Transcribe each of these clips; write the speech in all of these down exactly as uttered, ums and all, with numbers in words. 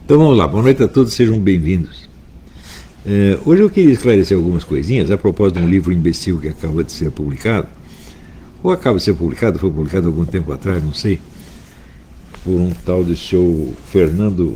Então vamos lá, boa noite a todos, sejam bem-vindos. É, hoje eu queria esclarecer algumas coisinhas a propósito de um livro imbecil que acabou de ser publicado, ou acaba de ser publicado, foi publicado algum tempo atrás, não sei, por um tal de seu Fernando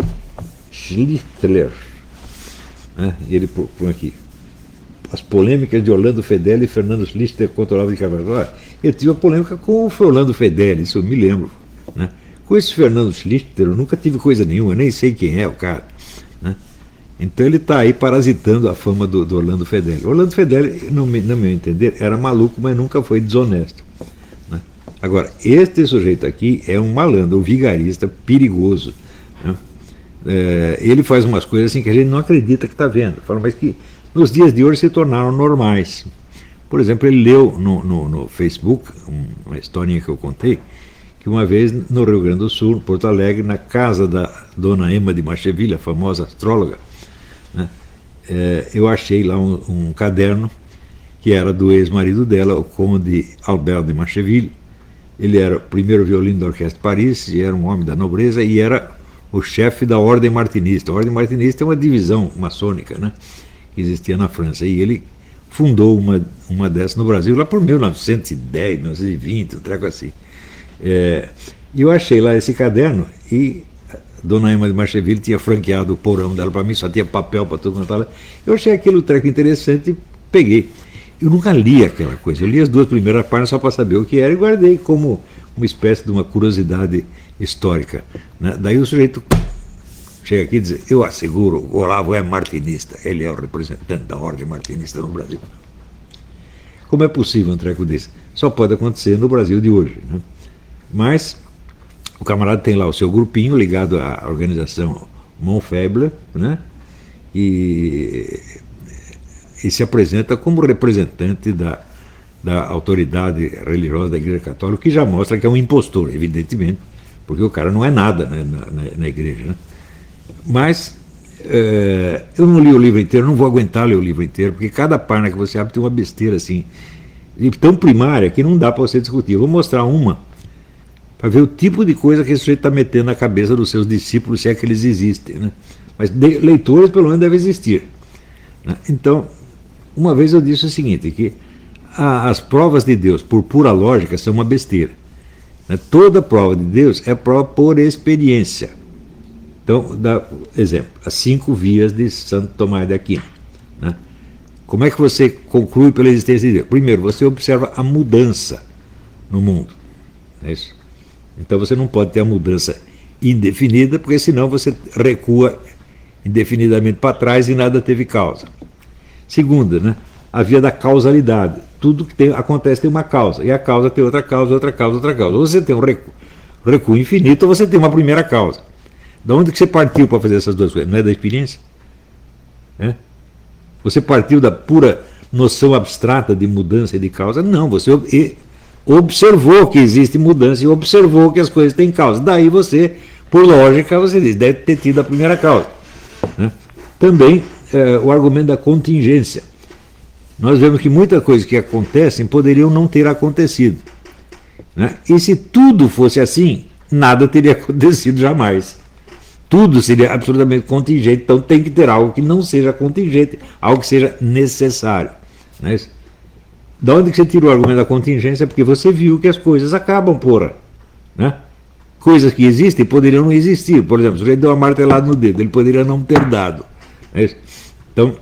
Schlittler, né? Ele põe aqui, as polêmicas de Orlando Fedeli e Fernando Schlittler contra o Olavo de Carvalho. Eu tive uma polêmica com o Orlando Fedeli, isso eu me lembro, né? Com esse Fernando Schlittler eu nunca tive coisa nenhuma, nem sei quem é o cara, né? Então ele está aí parasitando a fama do, do Orlando Fedeli. Orlando Fedeli, no, no meu entender, era maluco, mas nunca foi desonesto, né? Agora, este sujeito aqui é um malandro, um vigarista perigoso, né? É, ele faz umas coisas assim que a gente não acredita que está vendo, fala, mas que nos dias de hoje se tornaram normais. Por exemplo, ele leu no, no, no Facebook uma historinha que eu contei, que uma vez no Rio Grande do Sul, Porto Alegre, na casa da dona Emma de Macheville, a famosa astróloga, né, é, eu achei lá um, um caderno que era do ex-marido dela, o conde Albert de Macheville. Ele era o primeiro violino da Orquestra de Paris, e era um homem da nobreza, e era o chefe da Ordem Martinista. A Ordem Martinista é uma divisão maçônica, né, que existia na França, e ele fundou uma, uma dessas no Brasil, lá por mil novecentos e dez, mil novecentos e vinte, um treco assim. É, eu achei lá esse caderno e a dona Emma de Macheville tinha franqueado o porão dela para mim, só tinha papel para todo mundo. Eu achei aquilo um treco interessante e peguei. Eu nunca li aquela coisa, eu li as duas primeiras páginas só para saber o que era e guardei como uma espécie de uma curiosidade histórica, né? Daí o sujeito chega aqui e diz, eu asseguro, o Olavo é martinista, ele é o representante da Ordem Martinista no Brasil. Como é possível um treco desse? Só pode acontecer no Brasil de hoje, né? Mas o camarada tem lá o seu grupinho ligado à organização Monfebler, né? E, e se apresenta como representante da, da autoridade religiosa da Igreja Católica, o que já mostra que é um impostor, evidentemente, porque o cara não é nada, né, na, na, na igreja, né? Mas é, eu não li o livro inteiro, não vou aguentar ler o livro inteiro, porque cada página que você abre tem uma besteira assim, tão primária que não dá para você discutir. Eu vou mostrar uma para ver o tipo de coisa que esse sujeito está metendo na cabeça dos seus discípulos, se é que eles existem, né? Mas de, leitores pelo menos devem existir, né? Então, uma vez eu disse o seguinte, que a, as provas de Deus por pura lógica são uma besteira, né? Toda prova de Deus é prova por experiência. Então, dá exemplo, as cinco vias de Santo Tomás de Aquino, né? Como é que você conclui pela existência de Deus? Primeiro, você observa a mudança no mundo, é isso? Então você não pode ter a mudança indefinida, porque senão você recua indefinidamente para trás e nada teve causa. Segunda, né, a via da causalidade. Tudo que tem, acontece tem uma causa, e a causa tem outra causa, outra causa, outra causa. Ou você tem um recuo, recuo infinito, ou você tem uma primeira causa. De onde que você partiu para fazer essas duas coisas? Não é da experiência? É? Você partiu da pura noção abstrata de mudança e de causa? Não, você observou que existe mudança e observou que as coisas têm causa. Daí você, por lógica, você diz, deve ter tido a primeira causa, né? Também é, o argumento da contingência. Nós vemos que muitas coisas que acontecem poderiam não ter acontecido, né? E se tudo fosse assim, nada teria acontecido jamais. Tudo seria absolutamente contingente, então tem que ter algo que não seja contingente, algo que seja necessário, não é isso? Da onde que você tirou o argumento da contingência? Porque você viu que as coisas acabam, porra, né? Coisas que existem poderiam não existir. Por exemplo, se ele deu uma martelada no dedo, ele poderia não ter dado, é isso? Então,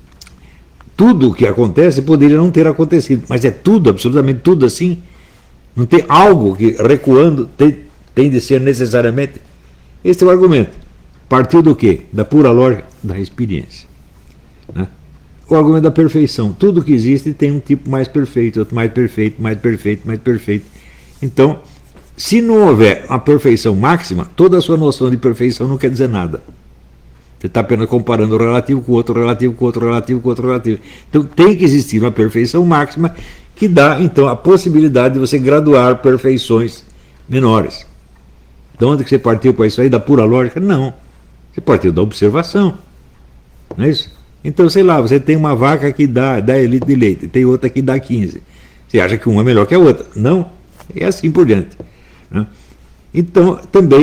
tudo o que acontece poderia não ter acontecido, mas é tudo, absolutamente tudo assim? Não tem algo que, recuando, tem, tem de ser necessariamente? Esse é o argumento. Partiu do quê? Da pura lógica da experiência, né? O argumento da perfeição. Tudo que existe tem um tipo mais perfeito, outro mais perfeito, mais perfeito, mais perfeito. Então, se não houver uma perfeição máxima, toda a sua noção de perfeição não quer dizer nada. Você está apenas comparando o relativo com o outro relativo, com o outro relativo, com o outro relativo. Então, tem que existir uma perfeição máxima que dá, então, a possibilidade de você graduar perfeições menores. De onde que você partiu para isso aí? Da pura lógica? Não. Você partiu da observação. Não é isso? Então, sei lá, você tem uma vaca que dá dez litros de leite, tem outra que dá quinze. Você acha que uma é melhor que a outra? Não. É assim por diante, né? Então, também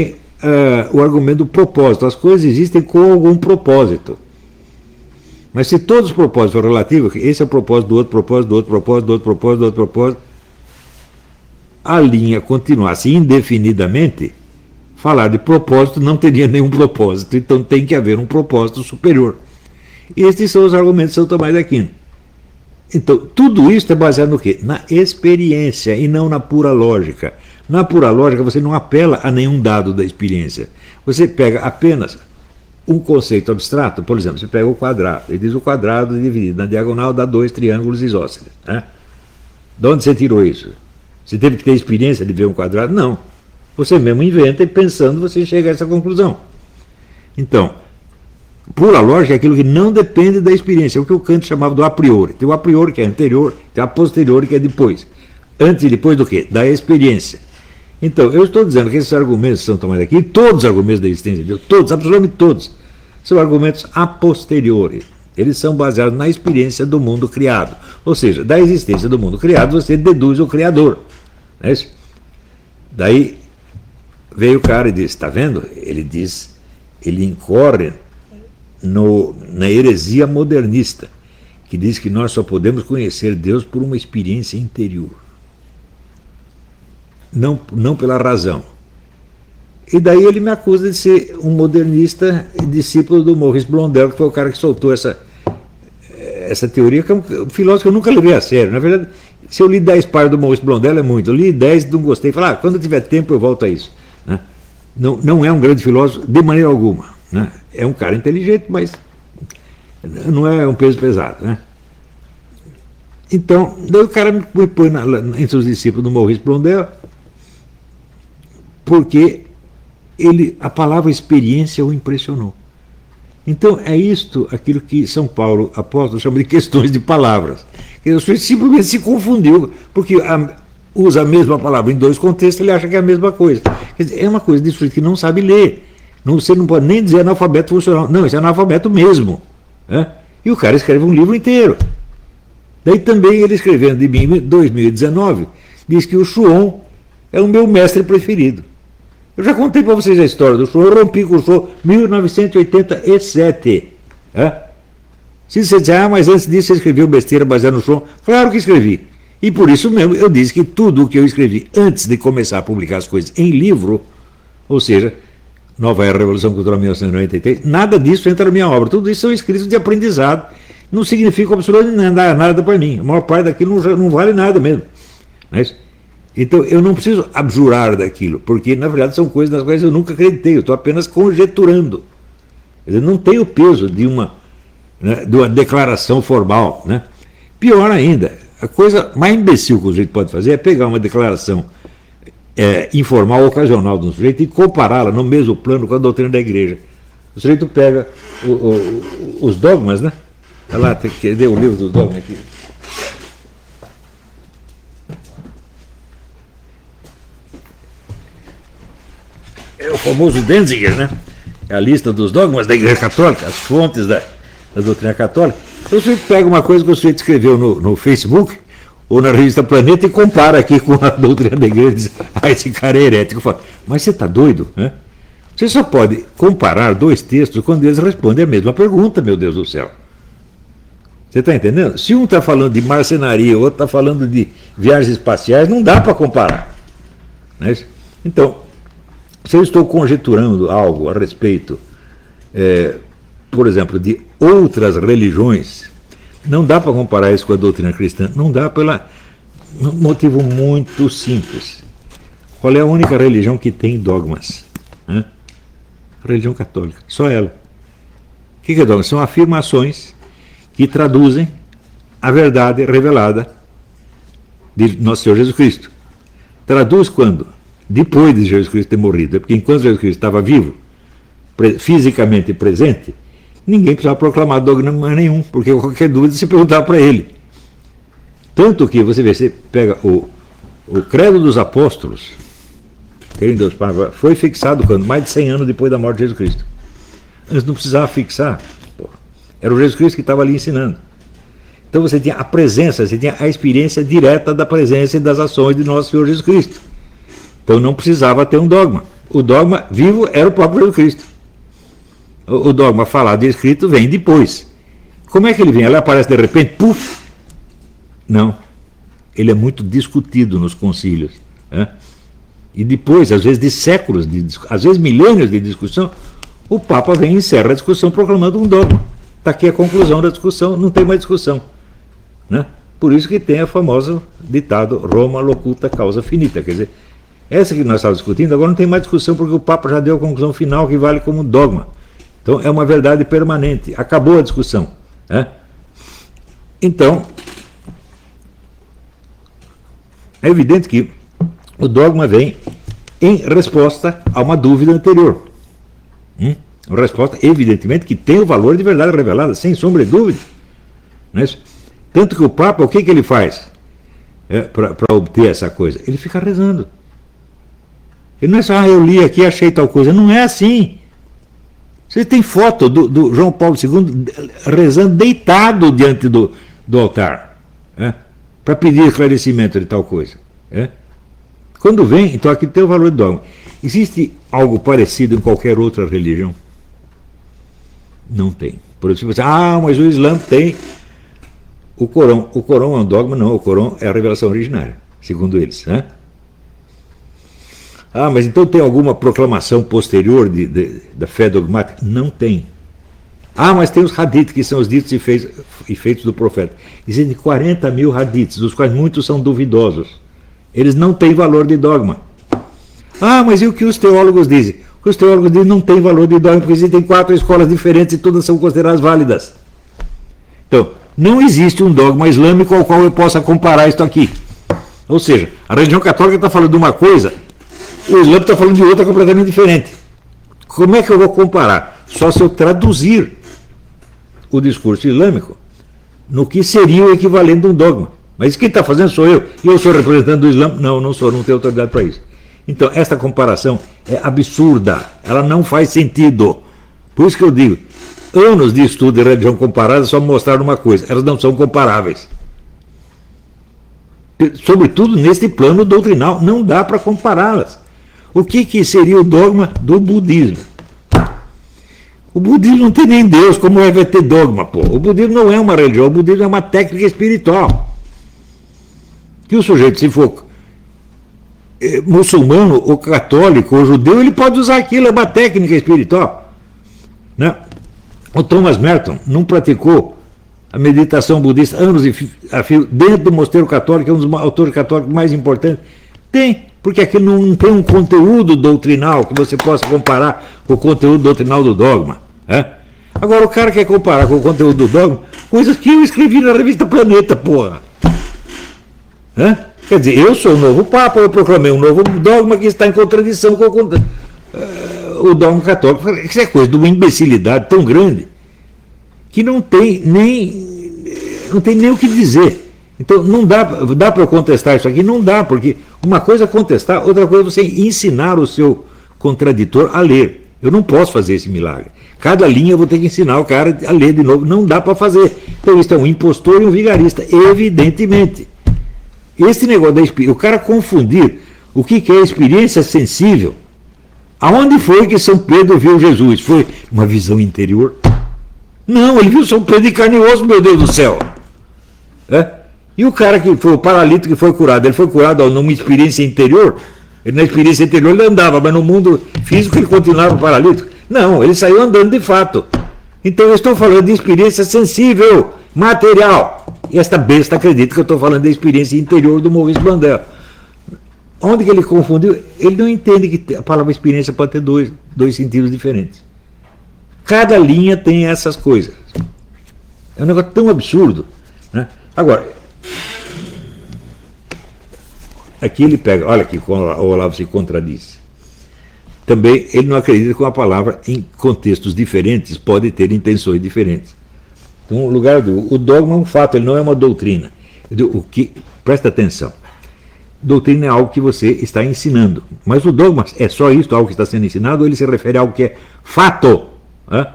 uh, o argumento do propósito. As coisas existem com algum propósito. Mas se todos os propósitos forem relativos, esse é o propósito do outro propósito, do outro propósito, do outro propósito, do outro propósito, a linha continuasse indefinidamente, falar de propósito não teria nenhum propósito. Então tem que haver um propósito superior. Estes são os argumentos de São Tomás de Aquino. Então, tudo isso é baseado no quê? Na experiência e não na pura lógica. Na pura lógica, você não apela a nenhum dado da experiência. Você pega apenas um conceito abstrato, por exemplo, você pega o quadrado, ele diz o quadrado dividido na diagonal dá dois triângulos isósceles. Né? De onde você tirou isso? Você teve que ter experiência de ver um quadrado? Não. Você mesmo inventa e pensando você chega a essa conclusão. Então, pura lógica é aquilo que não depende da experiência, é o que o Kant chamava do a priori. Tem o a priori que é anterior, tem a posteriori que é depois. Antes e depois do quê? Da experiência. Então, eu estou dizendo que esses argumentos que São Tomás aqui, todos os argumentos da existência de Deus, todos, absolutamente todos, são argumentos a posteriori. Eles são baseados na experiência do mundo criado. Ou seja, da existência do mundo criado, você deduz o Criador. Não é isso? Daí veio o cara e disse, está vendo? Ele diz, ele incorre no, na heresia modernista, que diz que nós só podemos conhecer Deus por uma experiência interior. Não, não pela razão. E daí ele me acusa de ser um modernista e discípulo do Maurice Blondel, que foi o cara que soltou essa, essa teoria, que é um filósofo que eu nunca levei a sério. Na verdade, se eu li dez páginas do Maurice Blondel é muito. Eu li dez e não gostei. Falei, ah, quando eu tiver tempo eu volto a isso. Né? Não, não é um grande filósofo de maneira alguma. Né? É um cara inteligente, mas não é um peso pesado. Né? Então, daí o cara me põe na, entre os discípulos do Maurice Blondel, porque ele, a palavra experiência o impressionou. Então é isto, aquilo que São Paulo, apóstolo, chama de questões de palavras. Ele simplesmente se confundiu, porque a, usa a mesma palavra em dois contextos, ele acha que é a mesma coisa. Quer dizer, é uma coisa de sujeito que não sabe ler. Não, você não pode nem dizer analfabeto funcional. Não, isso é analfabeto mesmo. Né? E o cara escreve um livro inteiro. Daí também ele escrevendo de mim em dois mil e dezenove, diz que o Chuon é o meu mestre preferido. Eu já contei para vocês a história do Chuon, eu rompi com o Chuon em mil novecentos e oitenta e sete. É? Se você disser, ah, mas antes disso você escreveu besteira baseada no Chuon, claro que escrevi. E por isso mesmo eu disse que tudo o que eu escrevi antes de começar a publicar as coisas em livro, ou seja, Nova Era, Revolução Cultural mil novecentos e noventa e três, nada disso entra na minha obra. Tudo isso são escritos de aprendizado. Não significa absolutamente nada, nada para mim. A maior parte daquilo não, não vale nada mesmo. Não é isso? Então, eu não preciso abjurar daquilo, porque, na verdade, são coisas nas quais eu nunca acreditei, eu estou apenas conjeturando. Eu não tenho o peso de uma, né, de uma declaração formal. Né? Pior ainda, a coisa mais imbecil que o sujeito pode fazer é pegar uma declaração é, informal, ocasional de um sujeito e compará-la no mesmo plano com a doutrina da igreja. O sujeito pega o, o, os dogmas, né? Olha lá, tem que ler o livro dos dogmas aqui. É o famoso Denzinger, né? É a lista dos dogmas da Igreja Católica, as fontes da, da doutrina católica. Então o sujeito pega uma coisa que o sujeito escreveu no, no Facebook ou na revista Planeta e compara aqui com a doutrina da Igreja e diz, ah, esse cara é herético. Falo, mas você está doido? Né? Você só pode comparar dois textos quando eles respondem a mesma pergunta, meu Deus do céu. Você está entendendo? Se um está falando de marcenaria, o outro está falando de viagens espaciais, não dá para comparar. Não é isso? Então, se eu estou conjecturando algo a respeito, é, por exemplo, de outras religiões, não dá para comparar isso com a doutrina cristã. Não dá pelo um motivo muito simples. Qual é a única religião que tem dogmas? Né? A religião católica. Só ela. O que é dogma? São afirmações que traduzem a verdade revelada de nosso Senhor Jesus Cristo. Traduz quando? Depois de Jesus Cristo ter morrido. Porque enquanto Jesus Cristo estava vivo, fisicamente presente, ninguém precisava proclamar dogma nenhum, porque qualquer dúvida se perguntava para ele. Tanto que, você vê, você pega o, o Credo dos Apóstolos, Deus, foi fixado quando? Mais de cem anos depois da morte de Jesus Cristo. Antes não precisava fixar. Era o Jesus Cristo que estava ali ensinando. Então você tinha a presença, você tinha a experiência direta da presença e das ações de nosso Senhor Jesus Cristo. Então não precisava ter um dogma. O dogma vivo era o próprio Jesus Cristo. O, o dogma falado e escrito vem depois. Como é que ele vem? Ele aparece de repente, puf! Não. Ele é muito discutido nos concílios. Né? E depois, às vezes de séculos, de, às vezes milênios de discussão, o Papa vem e encerra a discussão proclamando um dogma. Está aqui a conclusão da discussão, não tem mais discussão. Né? Por isso que tem a famosa ditado Roma locuta causa finita. Quer dizer, essa que nós estávamos discutindo, agora não tem mais discussão porque o Papa já deu a conclusão final que vale como dogma. Então é uma verdade permanente. Acabou a discussão. Né? Então, é evidente que o dogma vem em resposta a uma dúvida anterior. Hum? Uma resposta, evidentemente, que tem o valor de verdade revelada, sem sombra de dúvida. Não é isso? Tanto que o Papa, o que, que ele faz é, para obter essa coisa? Ele fica rezando. Ele não é só, ah, eu li aqui e achei tal coisa. Não é assim. Você tem foto do, do João Paulo segundo rezando deitado diante do, do altar, é, para pedir esclarecimento de tal coisa. É. Quando vem, então aqui tem o valor do dogma. Existe algo parecido em qualquer outra religião? Não tem. Por exemplo, você, ah, mas o Islã tem o Corão. O Corão é um dogma? Não, o Corão é a revelação originária, segundo eles. Né? Ah, mas então tem alguma proclamação posterior de, de, da fé dogmática? Não tem. Ah, mas tem os hadiths, que são os ditos e feitos, e feitos do profeta. Existem quarenta mil hadiths, dos quais muitos são duvidosos. Eles não têm valor de dogma. Ah, mas e o que os teólogos dizem? O que os teólogos dizem não tem valor de dogma, porque existem quatro escolas diferentes e todas são consideradas válidas. Então, não existe um dogma islâmico ao qual eu possa comparar isto aqui. Ou seja, a religião católica está falando de uma coisa, o Islã está falando de outra completamente diferente. Como é que eu vou comparar? Só se eu traduzir o discurso islâmico no que seria o equivalente de um dogma. Mas quem está fazendo sou eu. E eu sou representante do Islã? Não, não sou, não tenho autoridade para isso. Então, esta comparação é absurda. Ela não faz sentido. Por isso que eu digo, anos de estudo de religião comparada só mostraram uma coisa, elas não são comparáveis. Sobretudo neste plano doutrinal, não dá para compará-las. O que, que seria o dogma do budismo? O budismo não tem nem Deus, como é vai ter dogma, pô? O budismo não é uma religião, o budismo é uma técnica espiritual. Que o sujeito, se for é, muçulmano, ou católico, ou judeu, ele pode usar aquilo, é uma técnica espiritual. Né? O Thomas Merton não praticou a meditação budista anos a fio dentro do mosteiro católico, é um dos autores católicos mais importantes. Tem, porque aquilo não tem um conteúdo doutrinal que você possa comparar com o conteúdo doutrinal do dogma. É? Agora o cara quer comparar com o conteúdo do dogma coisas que eu escrevi na revista Planeta, porra. É? Quer dizer, eu sou o novo Papa, eu proclamei um novo dogma que está em contradição com o, uh, o dogma católico. Isso é coisa de uma imbecilidade tão grande que não tem nem, não tem nem o que dizer. Então, não dá, dá para eu contestar isso aqui? Não dá, porque uma coisa é contestar, outra coisa é você ensinar o seu contraditor a ler. Eu não posso fazer esse milagre. Cada linha eu vou ter que ensinar o cara a ler de novo. Não dá para fazer. Então, isso é um impostor e um vigarista, evidentemente. Esse negócio da experiência, o cara confundir o que, que é experiência sensível. Aonde foi que São Pedro viu Jesus? Foi uma visão interior? Não, ele viu São Pedro de carne e osso, meu Deus do céu. É? E o cara que foi o paralítico que foi curado, ele foi curado ó, numa experiência interior? Ele, na experiência interior ele andava, mas no mundo físico ele continuava paralítico? Não, ele saiu andando de fato. Então eu estou falando de experiência sensível, material. E esta besta acredita que eu estou falando da experiência interior do Maurice Blondel. Onde que ele confundiu? Ele não entende que a palavra experiência pode ter dois, dois sentidos diferentes. Cada linha tem essas coisas. É um negócio tão absurdo. Né? Agora, aqui ele pega, olha aqui como o Olavo se contradiz. Também ele não acredita que uma palavra em contextos diferentes pode ter intenções diferentes. Então, o lugar do o dogma é um fato, ele não é uma doutrina. O que, presta atenção. Doutrina é algo que você está ensinando. Mas o dogma é só isso, algo que está sendo ensinado, ou ele se refere a algo que é fato? Né?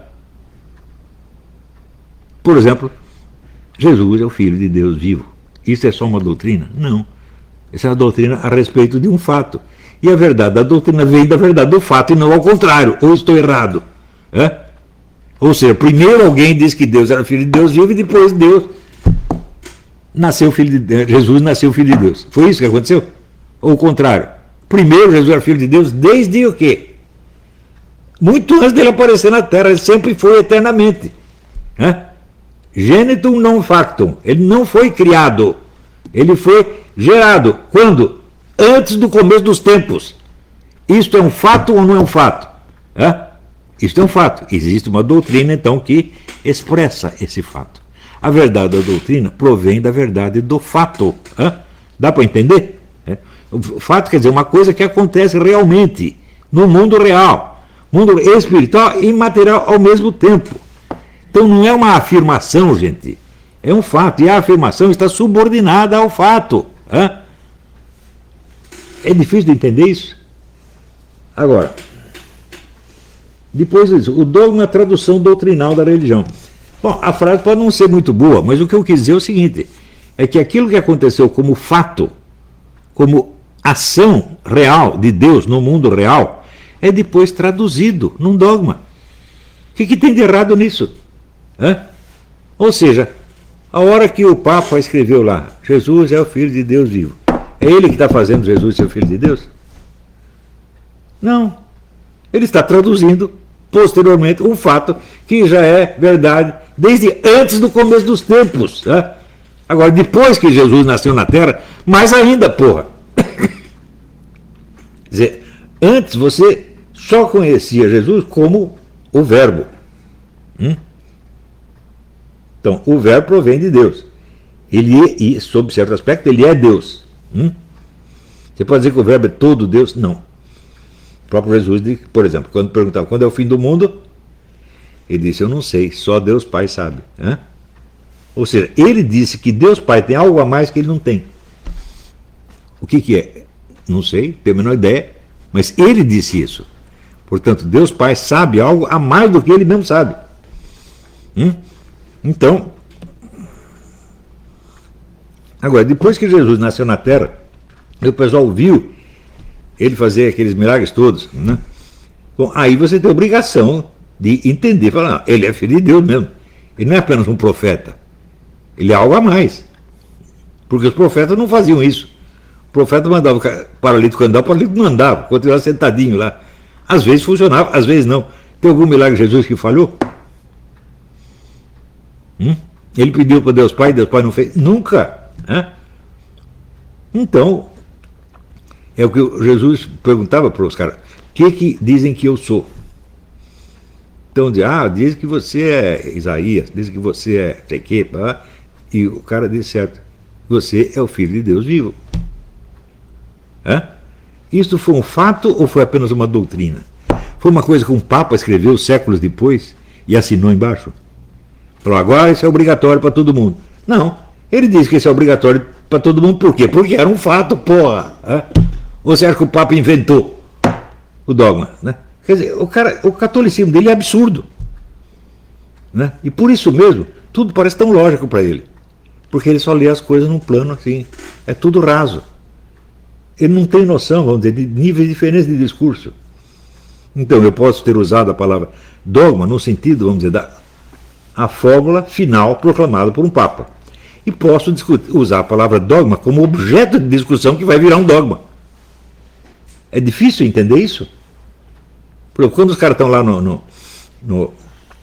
Por exemplo, Jesus é o Filho de Deus vivo. Isso é só uma doutrina? Não. Essa é uma doutrina a respeito de um fato. E a verdade da doutrina vem da verdade do fato e não ao contrário. Ou estou errado? É? Ou seja, primeiro alguém disse que Deus era filho de Deus vivo e depois Deus nasceu filho de Deus. Jesus nasceu filho de Deus. Foi isso que aconteceu? Ou o contrário? Primeiro Jesus era filho de Deus desde o quê? Muito antes dele aparecer na Terra. Ele sempre foi eternamente. É? Genitum non factum. Ele não foi criado. Ele foi gerado. Quando? Antes do começo dos tempos. Isto é um fato ou não é um fato? É? Isto é um fato. Existe uma doutrina, então, que expressa esse fato. A verdade da doutrina provém da verdade do fato. É? Dá para entender? É? O fato quer dizer uma coisa que acontece realmente, no mundo real, mundo espiritual e material ao mesmo tempo. Então não é uma afirmação, gente. É um fato. E a afirmação está subordinada ao fato. É? É difícil de entender isso? Agora, depois disso, o dogma é a tradução doutrinal da religião. Bom, a frase pode não ser muito boa, mas o que eu quis dizer é o seguinte, é que aquilo que aconteceu como fato, como ação real de Deus no mundo real, é depois traduzido num dogma. O que, que tem de errado nisso? Hã? Ou seja, a hora que o Papa escreveu lá, Jesus é o Filho de Deus vivo, é ele que está fazendo Jesus ser o Filho de Deus? Não. Ele está traduzindo, posteriormente, um fato que já é verdade desde antes do começo dos tempos. Tá? Agora, depois que Jesus nasceu na Terra, mais ainda, porra. Quer dizer, antes você só conhecia Jesus como o Verbo. Hum? Então, o Verbo provém de Deus. Ele é, e, sob certo aspecto, ele é Deus. Hum? Você pode dizer que o Verbo é todo Deus? Não. O próprio Jesus, por exemplo, quando perguntava quando é o fim do mundo, ele disse, eu não sei, só Deus Pai sabe. Hã? Ou seja, ele disse que Deus Pai tem algo a mais que ele não tem. O que, que é? Não sei, tenho a menor ideia, mas ele disse isso. Portanto, Deus Pai sabe algo a mais do que ele mesmo sabe. Hum? Então, agora, depois que Jesus nasceu na Terra, o pessoal viu ele fazer aqueles milagres todos, né? Bom, aí você tem a obrigação de entender, falar, não, ele é filho de Deus mesmo. Ele não é apenas um profeta. Ele é algo a mais. Porque os profetas não faziam isso. O profeta mandava o paralítico andar, o paralítico não andava, continuava sentadinho lá. Às vezes funcionava, às vezes não. Tem algum milagre de Jesus que falhou? Hum? Ele pediu para Deus Pai, Deus Pai não fez? Nunca. Né? Então, é o que Jesus perguntava para os caras, o que, que dizem que eu sou? Então, diz, ah, dizem que você é Isaías, dizem que você é sei que, pá, e o cara disse certo, você é o Filho de Deus vivo. É? Isso foi um fato ou foi apenas uma doutrina? Foi uma coisa que um Papa escreveu séculos depois e assinou embaixo? Falou, agora isso é obrigatório para todo mundo. Não, ele disse que isso é obrigatório para todo mundo, por quê? Porque era um fato, porra. É? Ou você acha que o Papa inventou o dogma? Né? Quer dizer, o, cara, o catolicismo dele é absurdo. Né? E por isso mesmo, tudo parece tão lógico para ele. Porque ele só lê as coisas num plano assim. É tudo raso. Ele não tem noção, vamos dizer, de níveis diferentes de discurso. Então, eu posso ter usado a palavra dogma no sentido, vamos dizer, da a fórmula final proclamada por um Papa. E posso discutir, usar a palavra dogma como objeto de discussão que vai virar um dogma. É difícil entender isso? Porque quando os caras estão lá no, no, no,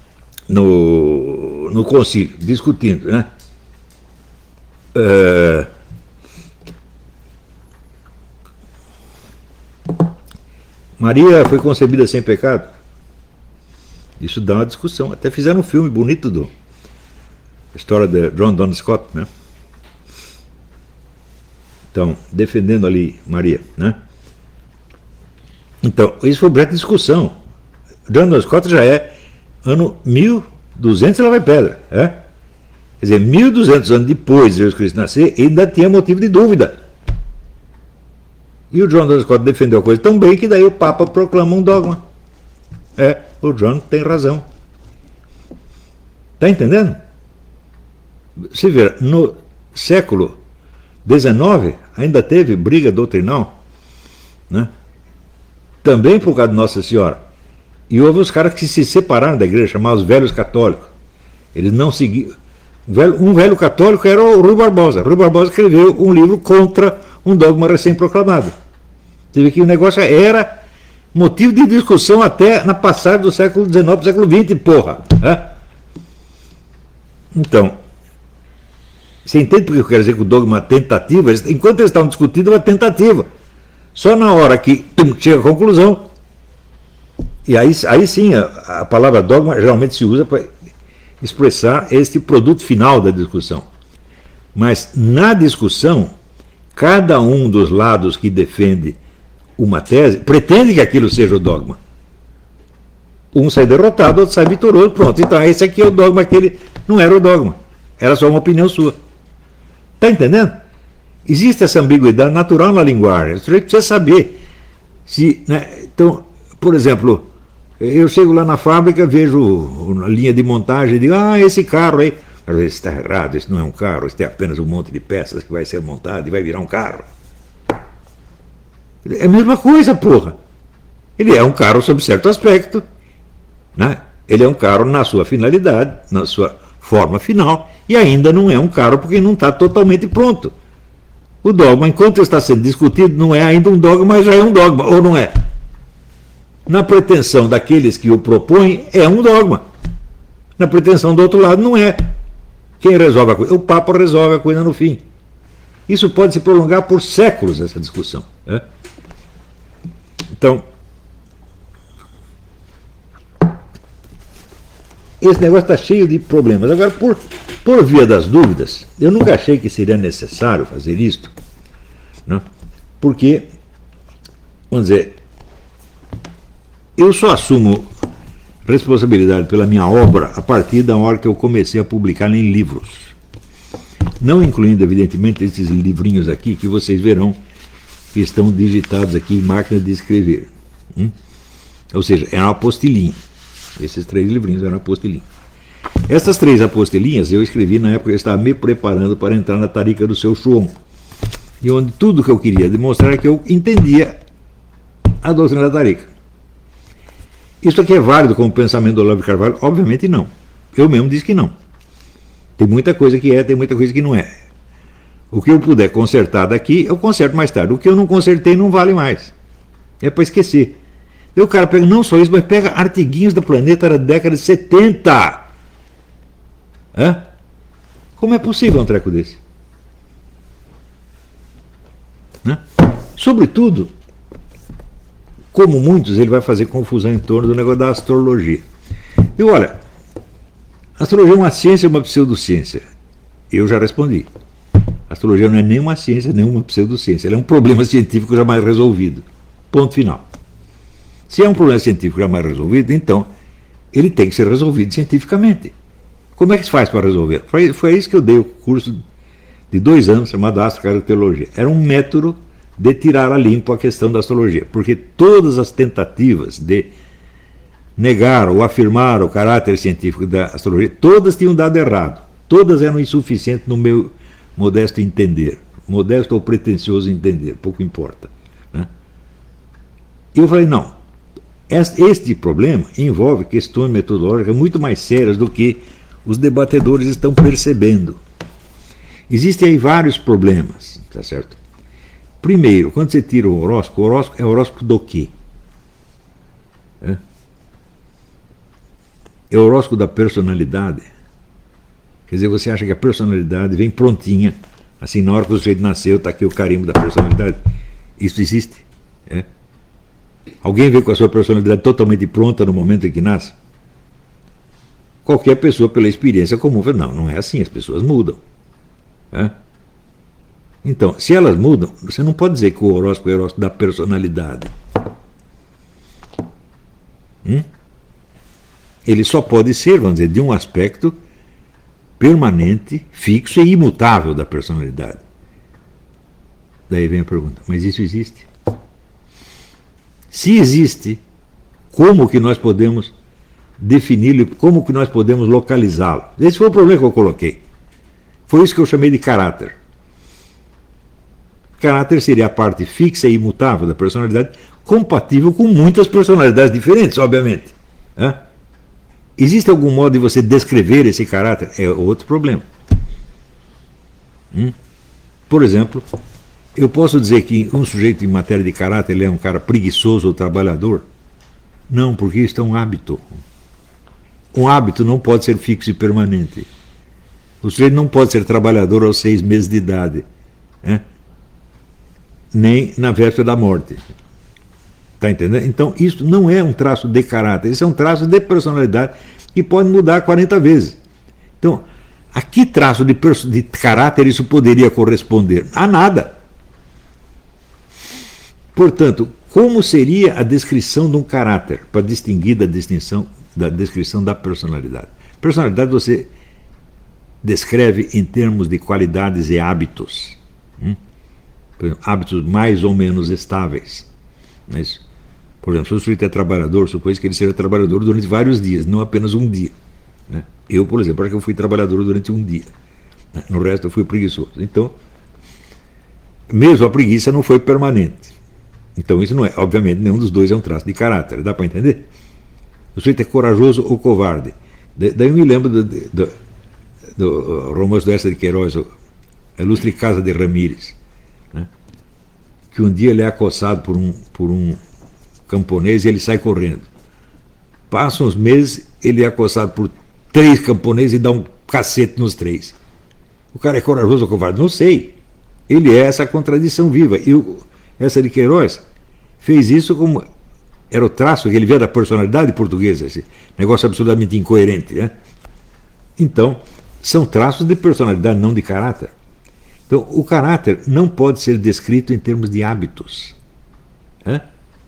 no, no concílio, discutindo, né? Uh, Maria foi concebida sem pecado? Isso dá uma discussão. Até fizeram um filme bonito do a história de John Donne Scott, né? Então, defendendo ali Maria, né? Então, isso foi objeto de discussão. John Donne Scott já é ano mil e duzentos, ela vai pedra, é? Quer dizer, mil e duzentos anos depois de Jesus Cristo nascer, ainda tinha motivo de dúvida. E o John Donne Scott defendeu a coisa tão bem que daí o Papa proclama um dogma. É, o John tem razão. Está entendendo? Você vê, no século dezenove ainda teve briga doutrinal, né? também por causa de Nossa Senhora. E houve os caras que se separaram da igreja, chamados velhos católicos. Eles não seguiam. Um velho católico era o Rui Barbosa. Rui Barbosa escreveu um livro contra um dogma recém-proclamado. Você vê que o negócio era motivo de discussão até na passagem do século dezenove para o século vinte, porra. Né? Então, você entende porque eu quero dizer que o dogma é tentativa? Enquanto eles estavam discutindo, é uma tentativa. Só na hora que tum, chega a conclusão, e aí, aí sim a, a palavra dogma geralmente se usa para expressar este produto final da discussão. Mas na discussão, cada um dos lados que defende uma tese pretende que aquilo seja o dogma. Um sai derrotado, outro sai vitorioso, pronto. Então esse aqui é o dogma, aquele não era o dogma. Era só uma opinião sua. Está entendendo? Existe essa ambiguidade natural na linguagem. Você precisa saber. Se, né, então, por exemplo, eu chego lá na fábrica, vejo a linha de montagem e digo, ah, esse carro aí. Às vezes está errado, isso não é um carro, isso é apenas um monte de peças que vai ser montado e vai virar um carro. É a mesma coisa, porra. Ele é um carro sob certo aspecto, né? Ele é um carro na sua finalidade, na sua forma final, e ainda não é um carro porque não está totalmente pronto. O dogma, enquanto está sendo discutido, não é ainda um dogma, mas já é um dogma, ou não é? Na pretensão daqueles que o propõem, é um dogma. Na pretensão do outro lado, não é. Quem resolve a coisa? O Papa resolve a coisa no fim. Isso pode se prolongar por séculos, essa discussão. Né? Então, esse negócio está cheio de problemas. Agora, por, por via das dúvidas, eu nunca achei que seria necessário fazer isto, né? Porque, vamos dizer, eu só assumo responsabilidade pela minha obra a partir da hora que eu comecei a publicar em livros. Não incluindo, evidentemente, esses livrinhos aqui que vocês verão que estão digitados aqui em máquina de escrever. Hum? Ou seja, é uma apostilinha. Esses três livrinhos eram apostilinhas. Essas três apostilinhas eu escrevi na época que eu estava me preparando para entrar na tarica do seu Chuon. E onde tudo que eu queria demonstrar é que eu entendia a doutrina da tarica. Isso aqui é válido como pensamento do Olavo de Carvalho? Obviamente não. Eu mesmo disse que não. Tem muita coisa que é, tem muita coisa que não é. O que eu puder consertar daqui, eu conserto mais tarde. O que eu não consertei não vale mais. É para esquecer. E o cara pega não só isso, mas pega artiguinhos da Planeta da década de setenta. Hã? Como é possível um treco desse? Né? Sobretudo, como muitos, ele vai fazer confusão em torno do negócio da astrologia. E olha, a astrologia é uma ciência ou uma pseudociência? Eu já respondi. A astrologia não é nem uma ciência, nem uma pseudociência. Ela é um problema científico jamais resolvido. Ponto final. Se é um problema científico jamais resolvido, então ele tem que ser resolvido cientificamente. Como é que se faz para resolver? Foi, foi isso que eu dei o curso de dois anos chamado Astrocaracterologia. Era um método de tirar a limpo a questão da astrologia, porque todas as tentativas de negar ou afirmar o caráter científico da astrologia, todas tinham dado errado. Todas eram insuficientes no meu modesto entender. Modesto ou pretensioso entender, pouco importa. Né? E eu falei, não. Este problema envolve questões metodológicas muito mais sérias do que os debatedores estão percebendo. Existem aí vários problemas, tá certo? Primeiro, quando você tira o horóscopo, o horóscopo é horóscopo do quê? É, é o horóscopo da personalidade. Quer dizer, você acha que a personalidade vem prontinha, assim, na hora que o sujeito nasceu, está aqui o carimbo da personalidade. Isso existe? É. Alguém vem com a sua personalidade totalmente pronta no momento em que nasce? Qualquer pessoa, pela experiência comum, fala, não, não é assim, as pessoas mudam. É? Então, se elas mudam, você não pode dizer que o horóscopo é o horóscopo da personalidade. Hum? Ele só pode ser, vamos dizer, de um aspecto permanente, fixo e imutável da personalidade. Daí vem a pergunta, mas isso existe? Se existe, como que nós podemos defini-lo, como que nós podemos localizá-lo? Esse foi o problema que eu coloquei. Foi isso que eu chamei de caráter. Caráter seria a parte fixa e imutável da personalidade. compatível com muitas personalidades diferentes, obviamente. Né? Existe algum modo de você descrever esse caráter? É outro problema. Hum? Por exemplo, eu posso dizer que um sujeito em matéria de caráter ele é um cara preguiçoso ou trabalhador? Não, porque isso é um hábito. Um hábito não pode ser fixo e permanente. O sujeito não pode ser trabalhador aos seis meses de idade, né? Nem na véspera da morte. Está entendendo? Então, isso não é um traço de caráter, isso é um traço de personalidade que pode mudar quarenta vezes. Então, a que traço de, de caráter isso poderia corresponder? A nada. Portanto, como seria a descrição de um caráter para distinguir da distinção da descrição da personalidade? Personalidade você descreve em termos de qualidades e hábitos. Hum? Por exemplo, hábitos mais ou menos estáveis. Mas, por exemplo, se o sujeito é trabalhador, supõe que ele seja trabalhador durante vários dias, não apenas um dia. Né? Eu, por exemplo, acho que eu fui trabalhador durante um dia. Né? No resto eu fui preguiçoso. Então, mesmo a preguiça não foi permanente. Então isso não é, obviamente, nenhum dos dois é um traço de caráter. Dá para entender? O sujeito é corajoso ou covarde. Daí eu me lembro do, do, do romance do Eça de Queiroz, A Ilustre Casa de Ramírez, né? Que um dia ele é acossado por um, por um camponês e ele sai correndo. Passam uns meses, ele é acossado por três camponeses e dá um cacete nos três. O cara é corajoso ou covarde? Não sei. Ele é essa contradição viva. E o Eça de Queiroz fez isso como era o traço que ele via da personalidade portuguesa, esse negócio absolutamente incoerente, né? Então, são traços de personalidade, não de caráter. Então, o caráter não pode ser descrito em termos de hábitos. Né?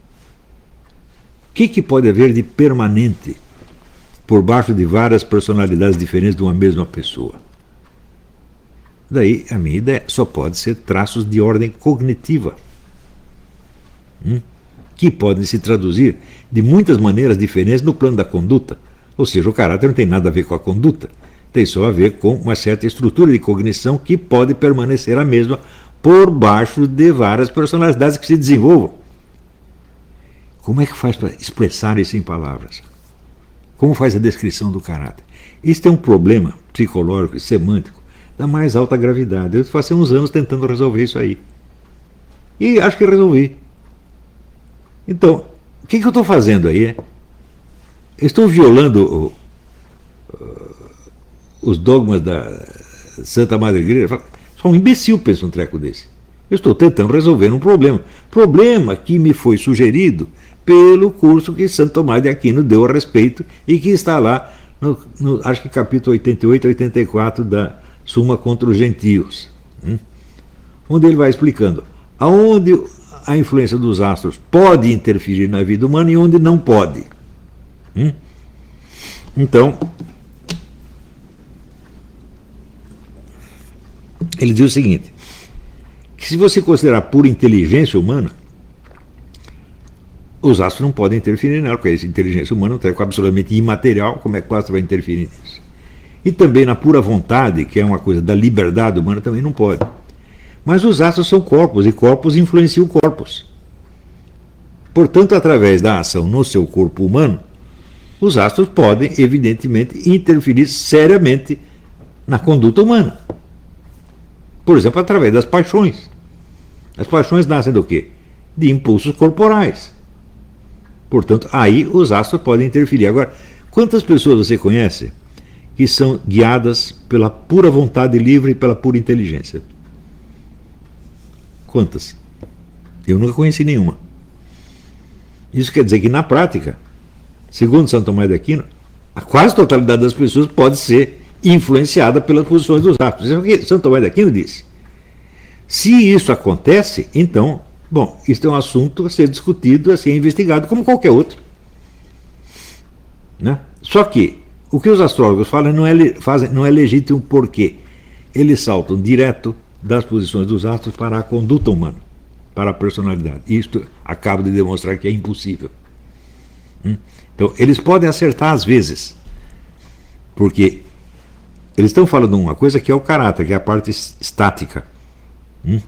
O que, que pode haver de permanente por baixo de várias personalidades diferentes de uma mesma pessoa? Daí, a minha ideia só pode ser traços de ordem cognitiva. Hum? Que podem se traduzir de muitas maneiras diferentes no plano da conduta. Ou seja, o caráter não tem nada a ver com a conduta, tem só a ver com uma certa estrutura de cognição que pode permanecer a mesma por baixo de várias personalidades que se desenvolvam. Como é que faz para expressar isso em palavras? Como faz a descrição do caráter? Isso é um problema psicológico e semântico da mais alta gravidade. Eu passei uns anos tentando resolver isso aí. E acho que resolvi. Então, o que, que eu estou fazendo aí? Eu estou violando o, o, os dogmas da Santa Madre Igreja. Só um imbecil pensa um treco desse. Eu estou tentando resolver um problema. Problema que me foi sugerido pelo curso que Santo Tomás de Aquino deu a respeito e que está lá, no, no, acho que capítulo oitenta e oito e oitenta e quatro da Suma contra os Gentios. Hum? Onde ele vai explicando aonde a influência dos astros pode interferir na vida humana e onde não pode. Hum? Então, ele diz o seguinte, que se você considerar pura inteligência humana, os astros não podem interferir nela, porque essa inteligência humana é absolutamente imaterial, como é que o astro vai interferir nisso? E também na pura vontade, que é uma coisa da liberdade humana, também não pode. Mas os astros são corpos, e corpos influenciam corpos. Portanto, através da ação no seu corpo humano, os astros podem, evidentemente, interferir seriamente na conduta humana. Por exemplo, através das paixões. As paixões nascem do quê? De impulsos corporais. Portanto, aí os astros podem interferir. Agora, quantas pessoas você conhece que são guiadas pela pura vontade livre e pela pura inteligência? Quantas? Eu nunca conheci nenhuma. Isso quer dizer que, na prática, segundo Santo Tomás de Aquino, a quase totalidade das pessoas pode ser influenciada pelas posições dos astros. Isso é o que Santo Tomás de Aquino disse. Se isso acontece, então, bom, isso é um assunto a ser discutido, a ser investigado, como qualquer outro. Né? Só que, o que os astrólogos falam não é, fazem, não é legítimo porque eles saltam direto das posições dos astros para a conduta humana, para a personalidade. Isto acaba de demonstrar que é impossível. Hum? Então, eles podem acertar às vezes, porque eles estão falando uma coisa que é o caráter, que é a parte estática. Hum?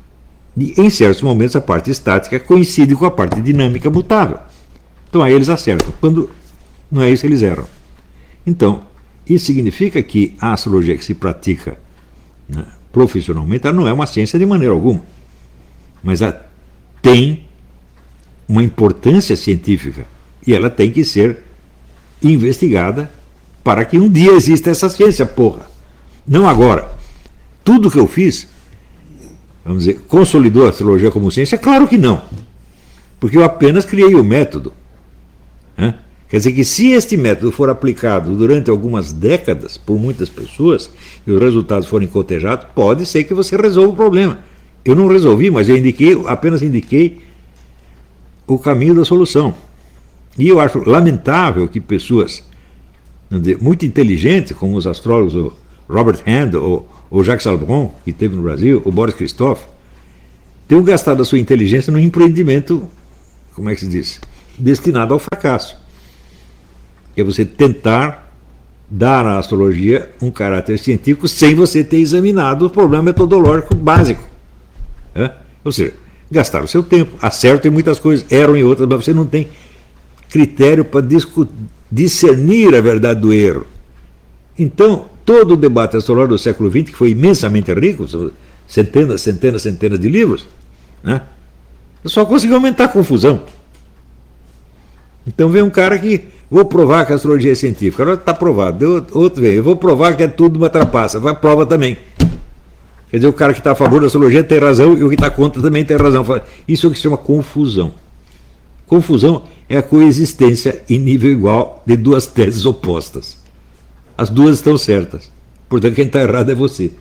E em certos momentos a parte estática coincide com a parte dinâmica mutável. Então aí eles acertam. Quando não é isso, eles erram. Então, isso significa que a astrologia que se pratica, né, profissionalmente, ela não é uma ciência de maneira alguma. Mas ela tem uma importância científica e ela tem que ser investigada para que um dia exista essa ciência, porra. Não agora. Tudo que eu fiz, vamos dizer, consolidou a astrologia como ciência? Claro que não. Porque eu apenas criei o método. Né? Quer dizer que se este método for aplicado durante algumas décadas por muitas pessoas e os resultados forem cotejados, pode ser que você resolva o problema. Eu não resolvi, mas eu indiquei, apenas indiquei o caminho da solução. E eu acho lamentável que pessoas dizer, muito inteligentes, como os astrólogos o Robert Hand ou o Jacques Salbron, que teve no Brasil, o Boris Christoph, tenham gastado a sua inteligência num empreendimento, como é que se diz, destinado ao fracasso. Que é você tentar dar à astrologia um caráter científico sem você ter examinado o problema metodológico básico. É? Ou seja, gastaram o seu tempo, acertam em muitas coisas, erram em outras, mas você não tem critério para discernir a verdade do erro. Então, todo o debate astrológico do século vinte, que foi imensamente rico, centenas, centenas, centenas de livros, né, só conseguiu aumentar a confusão. Então vem um cara que, vou provar que a astrologia é científica, agora está provado, outro vem, eu vou provar que é tudo uma trapaça, vai prova também. Quer dizer, o cara que está a favor da astrologia tem razão e o que está contra também tem razão. Isso é o que se chama confusão. Confusão é a coexistência em nível igual de duas teses opostas. As duas estão certas. Portanto, quem está errado é você.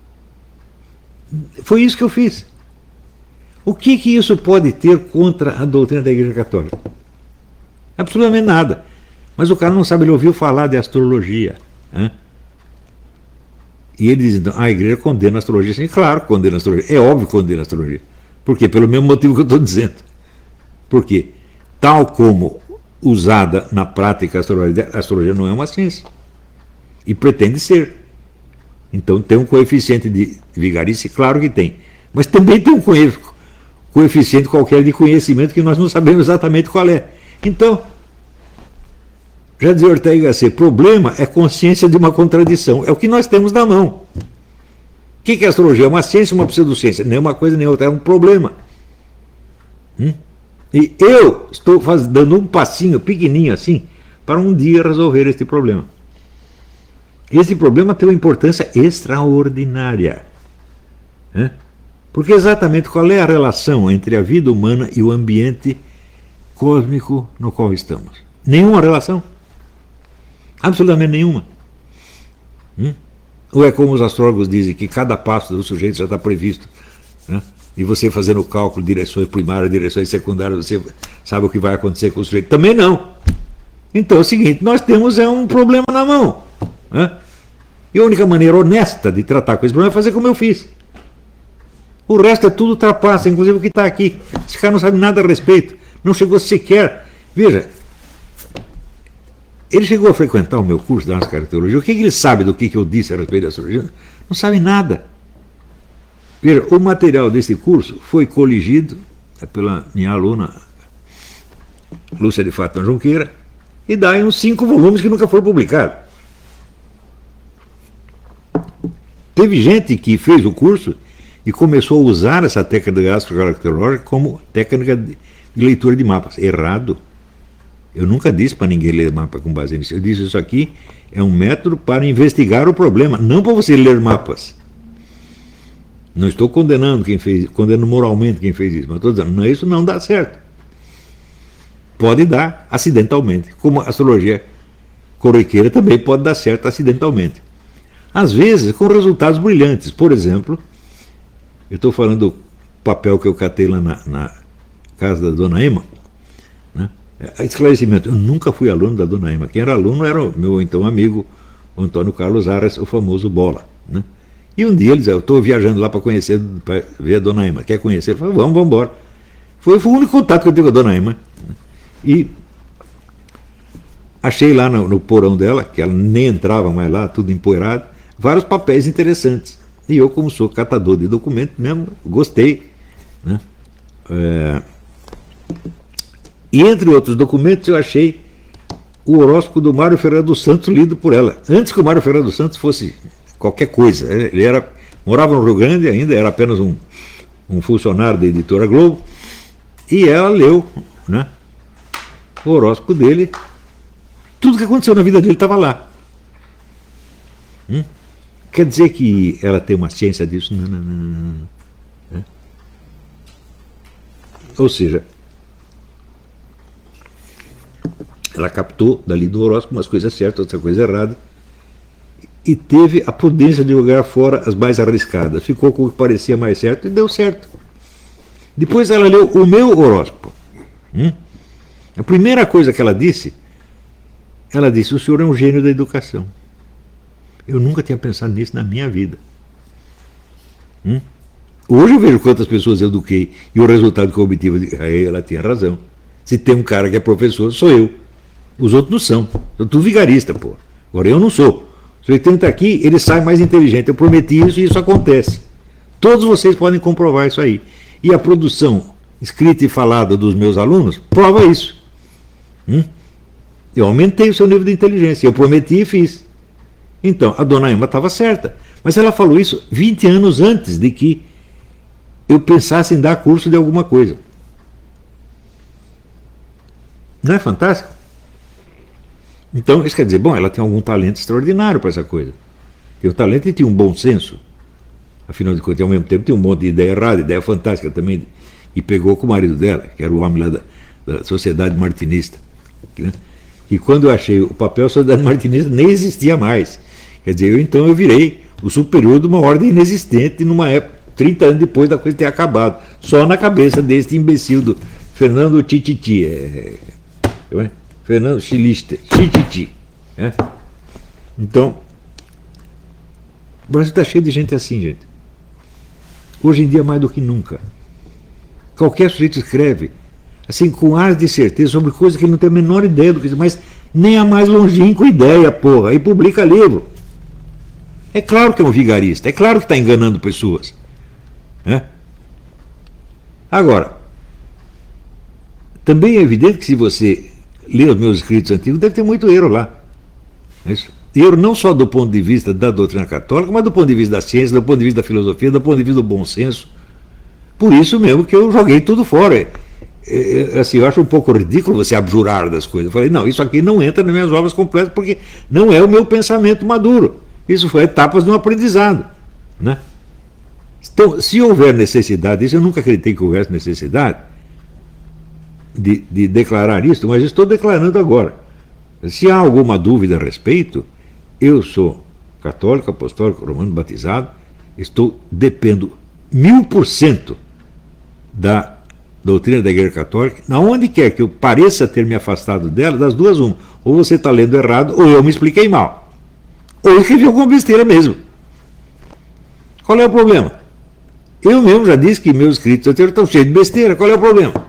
Foi isso que eu fiz. O que, que isso pode ter contra a doutrina da Igreja Católica? Absolutamente nada. Mas o cara não sabe, ele ouviu falar de astrologia. Hein? E ele diz, ah, a igreja condena a astrologia. Sim, claro que condena a astrologia. É óbvio que condena a astrologia. Por quê? Pelo mesmo motivo que eu estou dizendo. Por quê? Tal como usada na prática a astrologia, a astrologia não é uma ciência. E pretende ser. Então tem um coeficiente de vigarice, claro que tem. Mas também tem um coeficiente qualquer de conhecimento que nós não sabemos exatamente qual é. Então, já dizia Ortega y Gasset, problema é consciência de uma contradição. É o que nós temos na mão. O que é astrologia? É uma ciência ou uma pseudociência? Nem uma coisa nem outra, é um problema. Hum? E eu estou faz, dando um passinho pequenininho assim, para um dia resolver este problema. Esse problema tem uma importância extraordinária. Né? Porque exatamente qual é a relação entre a vida humana e o ambiente cósmico no qual estamos? Nenhuma relação. Absolutamente nenhuma. Hum? Ou é como os astrólogos dizem, que cada passo do sujeito já está previsto. Né? E você fazendo o cálculo, direções primárias, direções secundárias, você sabe o que vai acontecer com o sujeito. Também não. Então é o seguinte, nós temos é um problema na mão. Né? E a única maneira honesta de tratar com esse problema é fazer como eu fiz. O resto é tudo trapaça, inclusive o que está aqui. Esse cara não sabe nada a respeito. Não chegou sequer. Veja, ele chegou a frequentar o meu curso da Ascaracterologia. O que, que ele sabe do que, que eu disse a respeito da astrologia? Não sabe nada. Veja, o material desse curso foi coligido pela minha aluna Lúcia de Fátima Junqueira e dá em uns cinco volumes que nunca foram publicados. Teve gente que fez o curso e começou a usar essa técnica astrocaracterológica como técnica de leitura de mapas. Errado. Eu nunca disse para ninguém ler mapa com base nisso. Eu disse isso aqui é um método para investigar o problema, não para você ler mapas. Não estou condenando quem fez, condenando moralmente quem fez isso, mas estou dizendo, não, isso não dá certo. Pode dar acidentalmente, como a astrologia corriqueira também pode dar certo acidentalmente. Às vezes com resultados brilhantes. Por exemplo, eu estou falando do papel que eu catei lá na, na casa da Dona Ema, né? Esclarecimento, eu nunca fui aluno da Dona Ema. Quem era aluno era o meu então amigo Antônio Carlos Aras, o famoso Bola, né? E um dia ele disse, eu estou viajando lá para conhecer, para ver a Dona Ema. Quer conhecer? Eu falei, vamos, vamos embora. Foi, foi o único contato que eu tive com a Dona Ema. Né? E achei lá no, no porão dela, que ela nem entrava mais lá, tudo empoeirado, vários papéis interessantes. E eu, como sou catador de documentos mesmo, gostei. Né? É, e entre outros documentos eu achei o horóscopo do Mário Ferreira dos Santos lido por ela. Antes que o Mário Ferreira dos Santos fosse qualquer coisa. Ele era, morava no Rio Grande ainda, era apenas um, um funcionário da editora Globo. E ela leu, né, o horóscopo dele. Tudo que aconteceu na vida dele estava lá. Hum? Quer dizer que ela tem uma ciência disso? Não, não, não, não, não. Ou seja, ela captou dali do horóscopo umas coisas certas, outras coisas erradas, e teve a prudência de jogar fora as mais arriscadas. Ficou com o que parecia mais certo e deu certo. Depois ela leu o meu horóscopo. Hum? A primeira coisa que ela disse, ela disse: o senhor é um gênio da educação. Eu nunca tinha pensado nisso na minha vida. Hum? Hoje eu vejo quantas pessoas eu eduquei e o resultado que eu obtive, aí ela tinha razão. Se tem um cara que é professor, sou eu. Os outros não são. São tudo vigarista, pô. Agora eu não sou. Se ele tenta aqui, ele sai mais inteligente. Eu prometi isso e isso acontece. Todos vocês podem comprovar isso aí. E a produção escrita e falada dos meus alunos prova isso. Hum? Eu aumentei o seu nível de inteligência. Eu prometi e fiz. Então, a dona Emma estava certa. Mas ela falou isso vinte anos antes de que eu pensasse em dar curso de alguma coisa. Não é fantástico? Então, isso quer dizer, bom, ela tem algum talento extraordinário para essa coisa. Tem o talento e tinha um bom senso. Afinal de contas, ao mesmo tempo, tinha um monte de ideia errada, ideia fantástica também. E pegou com o marido dela, que era o homem lá da, da Sociedade Martinista. Né? E quando eu achei o papel Sociedade Martinista, nem existia mais. Quer dizer, eu então eu virei o superior de uma ordem inexistente numa época, trinta anos depois da coisa ter acabado. Só na cabeça desse imbecil do Fernando Tititi. É, é, Fernando Chilista, Tititi. É? Então, o Brasil está cheio de gente assim, gente. Hoje em dia, mais do que nunca. Qualquer sujeito escreve, assim, com ar de certeza sobre coisas que ele não tem a menor ideia do que, mas nem a mais longínqua ideia, porra, e publica livro. É claro que é um vigarista, é claro que está enganando pessoas. Né? Agora, também é evidente que se você lê os meus escritos antigos, deve ter muito erro lá. É isso? Erro não só do ponto de vista da doutrina católica, mas do ponto de vista da ciência, do ponto de vista da filosofia, do ponto de vista do bom senso. Por isso mesmo que eu joguei tudo fora. É, é, assim, eu acho um pouco ridículo você abjurar das coisas. Eu falei, não, isso aqui não entra nas minhas obras completas, porque não é o meu pensamento maduro. Isso foi etapas de um aprendizado. Né? Então, se houver necessidade, isso eu nunca acreditei que houvesse necessidade de, de declarar isso, mas estou declarando agora. Se há alguma dúvida a respeito, eu sou católico, apostólico, romano, batizado, estou, dependo mil por cento da doutrina da Igreja Católica, aonde quer que eu pareça ter me afastado dela, das duas uma, ou você está lendo errado, ou eu me expliquei mal, ou eu escrevi alguma besteira mesmo. Qual é o problema? Eu mesmo já disse que meus escritos anteriores estão cheios de besteira, qual é o problema?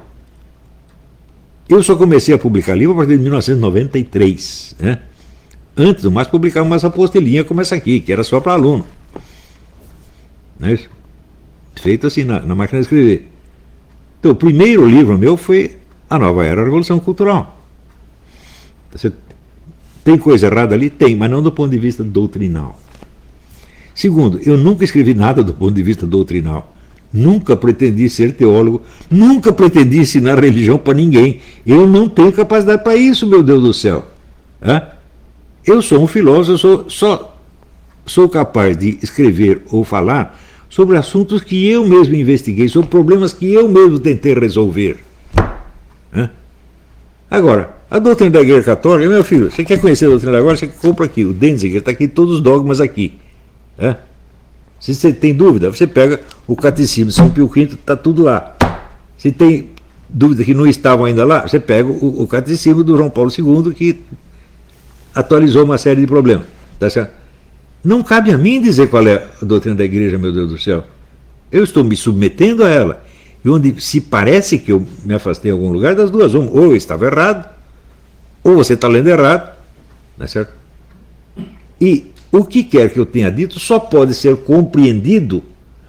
Eu só comecei a publicar livro a partir de mil novecentos e noventa e três, né? Antes do mais, publicava umas apostelinhas como essa aqui, que era só para aluno. Não é isso? Feito assim na, na máquina de escrever. Então, o primeiro livro meu foi A Nova Era, a Revolução Cultural. Você tem coisa errada ali? Tem, mas não do ponto de vista doutrinal. Segundo, eu nunca escrevi nada do ponto de vista doutrinal. Nunca pretendi ser teólogo, nunca pretendi ensinar religião para ninguém. Eu não tenho capacidade para isso, meu Deus do céu. Hã? Eu sou um filósofo, eu sou, só sou capaz de escrever ou falar sobre assuntos que eu mesmo investiguei, sobre problemas que eu mesmo tentei resolver. Hã? Agora, a doutrina da Igreja Católica, meu filho, você quer conhecer a doutrina agora, você compra aqui, o Denzinger, está aqui todos os dogmas aqui. Hã? Se você tem dúvida, você pega o Catecismo de São Pio quinto, está tudo lá. Se tem dúvida que não estavam ainda lá, você pega o, o Catecismo do João Paulo segundo, que atualizou uma série de problemas. Tá certo? Não cabe a mim dizer qual é a doutrina da igreja, meu Deus do céu. Eu estou me submetendo a ela. E onde se parece que eu me afastei em algum lugar, das duas, um, ou eu estava errado, ou você está lendo errado. Tá certo? E o que quer que eu tenha dito só pode ser compreendido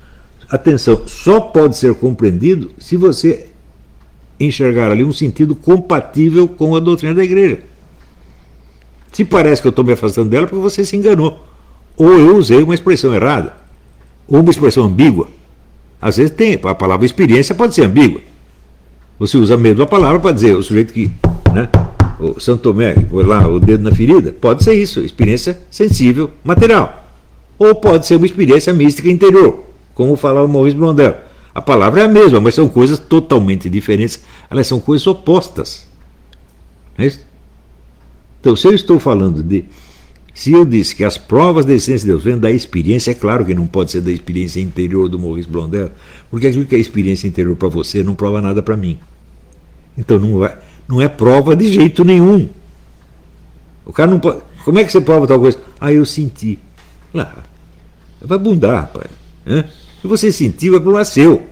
atenção, só pode ser compreendido se você enxergar ali um sentido compatível com a doutrina da igreja. Se parece que eu estou me afastando dela, porque você se enganou. Ou eu usei uma expressão errada, ou uma expressão ambígua. Às vezes tem, a palavra experiência pode ser ambígua. Você usa a mesma palavra para dizer o sujeito que, né, o Santo Tomé, põe lá o dedo na ferida, pode ser isso, experiência sensível, material. Ou pode ser uma experiência mística interior, como falava o Maurice Blondel. A palavra é a mesma, mas são coisas totalmente diferentes, elas são coisas opostas. Não é isso? Então, se eu estou falando de... Se eu disse que as provas da essência de Deus vêm da experiência, é claro que não pode ser da experiência interior do Maurice Blondel, porque aquilo que é experiência interior para você não prova nada para mim. Então não, vai, não é prova de jeito nenhum. O cara não pode... Como é que você prova tal coisa? Ah, eu senti. Lá, vai bundar, rapaz. Né? Se você sentiu, é problema seu.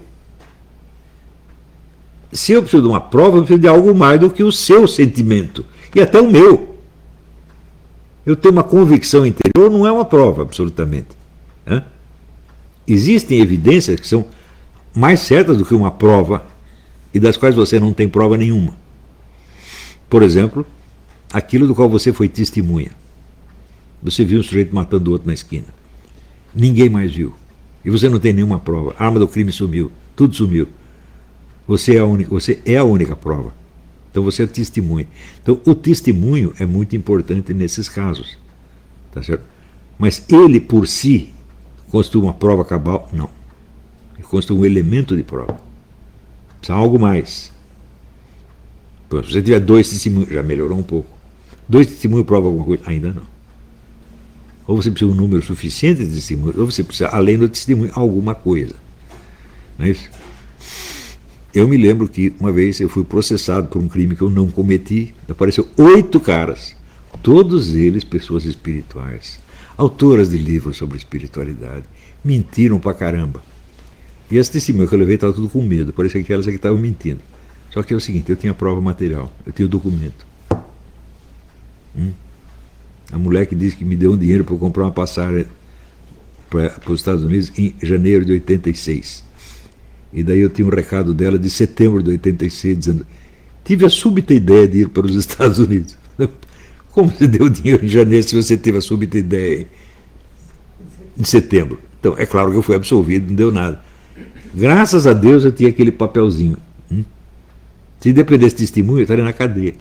Se eu preciso de uma prova, eu preciso de algo mais do que o seu sentimento. E até o meu. Eu tenho uma convicção interior, não é uma prova, absolutamente. Né? Existem evidências que são mais certas do que uma prova e das quais você não tem prova nenhuma. Por exemplo, aquilo do qual você foi testemunha. Você viu um sujeito matando o outro na esquina. Ninguém mais viu. E você não tem nenhuma prova. A arma do crime sumiu. Tudo sumiu. Você é a única, você é a única prova. Então você é testemunha. Então o testemunho é muito importante nesses casos. Tá certo? Mas ele por si constitui uma prova cabal? Não. Ele constitui um elemento de prova. Precisa algo mais. Se você tiver dois testemunhos, já melhorou um pouco. Dois testemunhos provam alguma coisa? Ainda não. Ou você precisa de um número suficiente de testemunhos, ou você precisa, além do testemunho, alguma coisa. Não é isso? Eu me lembro que uma vez eu fui processado por um crime que eu não cometi. Apareceu oito caras, todos eles pessoas espirituais, autoras de livros sobre espiritualidade. Mentiram pra caramba. E esse testemunho que eu levei estava tudo com medo, parecia que elas aqui estavam mentindo. Só que é o seguinte, eu tinha prova material, eu tinha o documento. Hum? A mulher que disse que me deu um dinheiro para eu comprar uma passagem para os Estados Unidos em janeiro de oitenta e seis. E daí eu tinha um recado dela de setembro de oitenta e seis, dizendo: tive a súbita ideia de ir para os Estados Unidos. Como você deu dinheiro em janeiro se você teve a súbita ideia em setembro? Então, é claro que eu fui absolvido, não deu nada. Graças a Deus eu tinha aquele papelzinho. Hum? Se dependesse de testemunho, eu estaria na cadeia.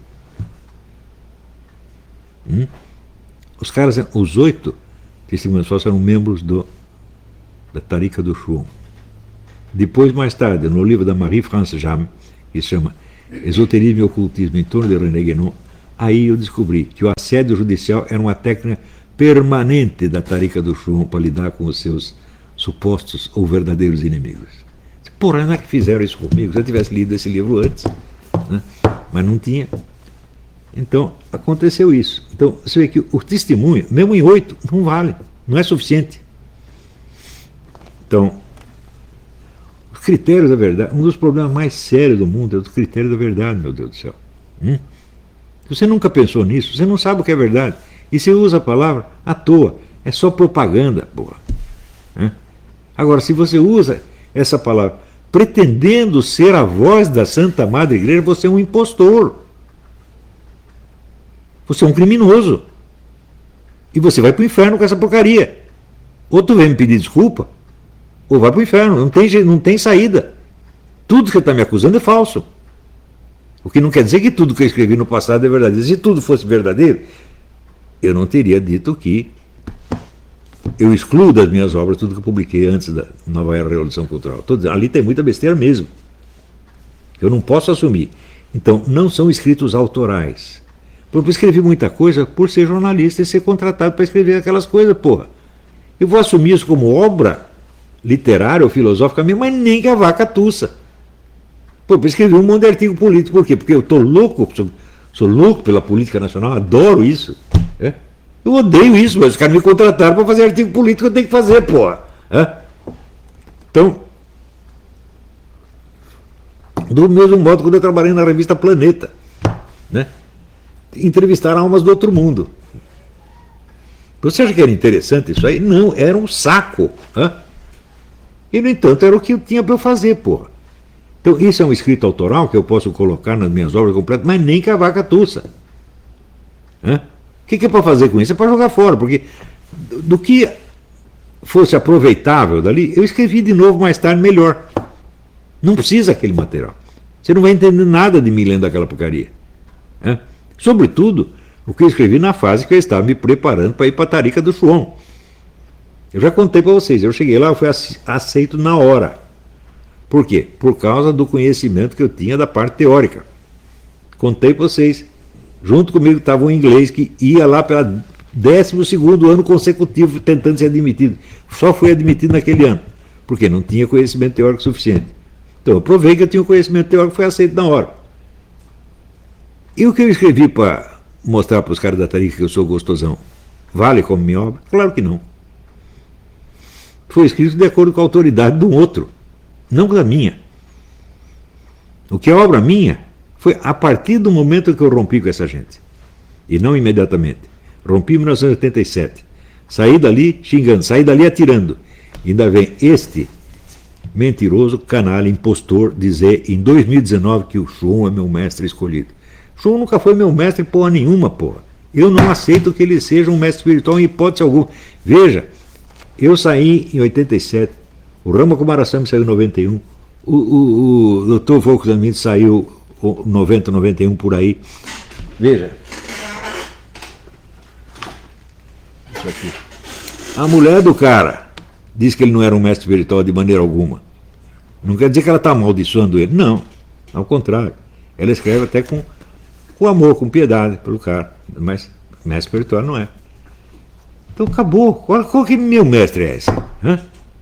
Hum? Os caras, os oito testemunhas falsas eram membros do, da Tariqa do Chum. Depois, mais tarde, no livro da Marie-France James, que se chama Esoterismo e Ocultismo em torno de René Guénon, aí eu descobri que o assédio judicial era uma técnica permanente da Tariqa do Chum para lidar com os seus supostos ou verdadeiros inimigos. Porra, não é que fizeram isso comigo? Se eu tivesse lido esse livro antes, né? Mas não tinha. Então, aconteceu isso. Então, você vê que o testemunho, mesmo em oito, não vale, não é suficiente. Então, os critérios da verdade, um dos problemas mais sérios do mundo é o critério da verdade, meu Deus do céu. Hum? Se você nunca pensou nisso, você não sabe o que é verdade. E você usa a palavra à toa. É só propaganda, porra. Hum? Agora, se você usa essa palavra pretendendo ser a voz da Santa Madre Igreja, você é um impostor. Você é um criminoso. E você vai para o inferno com essa porcaria. Ou tu vem me pedir desculpa, ou vai para o inferno. Não tem, não tem saída. Tudo que você está me acusando é falso. O que não quer dizer que tudo que eu escrevi no passado é verdadeiro. Se tudo fosse verdadeiro, eu não teria dito que eu excluo das minhas obras tudo que eu publiquei antes da Nova Era Revolução Cultural. Tô dizendo, ali tem muita besteira mesmo. Eu não posso assumir. Então, não são escritos autorais. Porque eu escrevi muita coisa por ser jornalista e ser contratado para escrever aquelas coisas, porra. Eu vou assumir isso como obra literária ou filosófica minha, mas nem que a vaca tussa. Pô, eu escrevi um monte de artigo político, por quê? Porque eu estou louco, sou, sou louco pela política nacional, adoro isso. É? Eu odeio isso, mas os caras me contrataram para fazer artigo político, eu tenho que fazer, porra. É? Então, do mesmo modo quando eu trabalhei na revista Planeta, né? Entrevistar almas do outro mundo. Você acha que era interessante isso aí? Não, era um saco. Hã? E, no entanto, era o que eu tinha para eu fazer, porra. Então, isso é um escrito autoral que eu posso colocar nas minhas obras completas, mas nem que a vaca tussa. Hã? O que, que é para fazer com isso? É para jogar fora, porque do, do que fosse aproveitável dali, eu escrevi de novo mais tarde melhor. Não precisa aquele material. Você não vai entender nada de mim lendo aquela porcaria. Hã? Sobretudo, o que eu escrevi na fase que eu estava me preparando para ir para a Tarica do João. Eu já contei para vocês, eu cheguei lá, eu fui aceito na hora. Por quê? Por causa do conhecimento que eu tinha da parte teórica. Contei para vocês. Junto comigo estava um inglês que ia lá pela décimo segundo ano consecutivo tentando ser admitido. Só foi admitido naquele ano, porque não tinha conhecimento teórico suficiente. Então eu provei que eu tinha o conhecimento teórico e foi aceito na hora. E o que eu escrevi para mostrar para os caras da Tarica que eu sou gostosão, vale como minha obra? Claro que não. Foi escrito de acordo com a autoridade de um outro, não da minha. O que é obra minha foi a partir do momento que eu rompi com essa gente. E não imediatamente. Rompi em mil novecentos e oitenta e sete. Saí dali xingando, saí dali atirando. E ainda vem este mentiroso, canalha, impostor, dizer em dois mil e dezenove que o João é meu mestre escolhido. João nunca foi meu mestre porra nenhuma, porra. Eu não aceito que ele seja um mestre espiritual em hipótese alguma. Veja, eu saí em oitenta e sete, o Rama Kumarasamy saiu em noventa e um, o, o, o doutor Volkswagen saiu em noventa, noventa e um por aí. Veja. Isso aqui. A mulher do cara diz que ele não era um mestre espiritual de maneira alguma. Não quer dizer que ela está amaldiçoando ele. Não, ao contrário. Ela escreve até com, com amor, com piedade pelo cara. Mas mestre espiritual não é. Então acabou. Qual, qual que meu mestre é esse? Hã?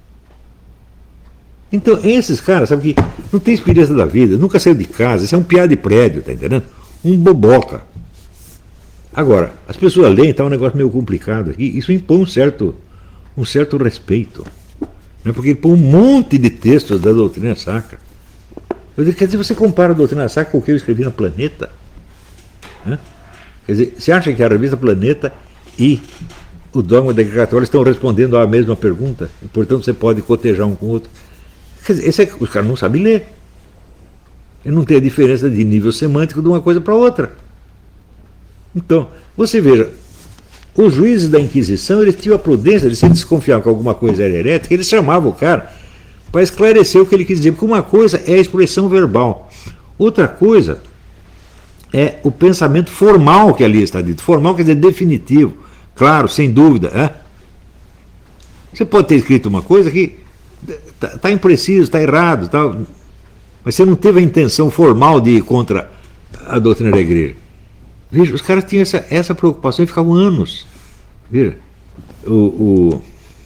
Então, esses caras, sabe que não tem experiência da vida, nunca saiu de casa, isso é um piá de prédio, tá entendendo? Um boboca. Agora, as pessoas leem, tá um negócio meio complicado aqui, isso impõe um certo, um certo respeito. Né? Porque ele põe um monte de textos da doutrina sacra. Eu digo, quer dizer, você compara a doutrina sacra com o que eu escrevi na Planeta? Hã? Quer dizer, você acha que a revista Planeta e o dogma da Igreja Católica estão respondendo à mesma pergunta? E, portanto, você pode cotejar um com o outro. Quer dizer, esse é, os caras não sabem ler. Ele não tem a diferença de nível semântico de uma coisa para outra. Então, você veja, os juízes da Inquisição, eles tinham a prudência de se desconfiar que alguma coisa era herética, eles chamavam o cara para esclarecer o que ele quis dizer, porque uma coisa é a expressão verbal, outra coisa é o pensamento formal que ali está dito. Formal quer dizer definitivo, claro, sem dúvida. É? Você pode ter escrito uma coisa que está tá impreciso, está errado, tá, mas você não teve a intenção formal de ir contra a doutrina da igreja. Veja, os caras tinham essa, essa preocupação e ficavam anos. Veja, o, o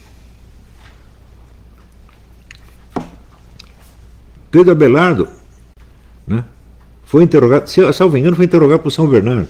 Pedro Abelardo, né, foi interrogado, se salvo engano, foi interrogado por São Bernardo.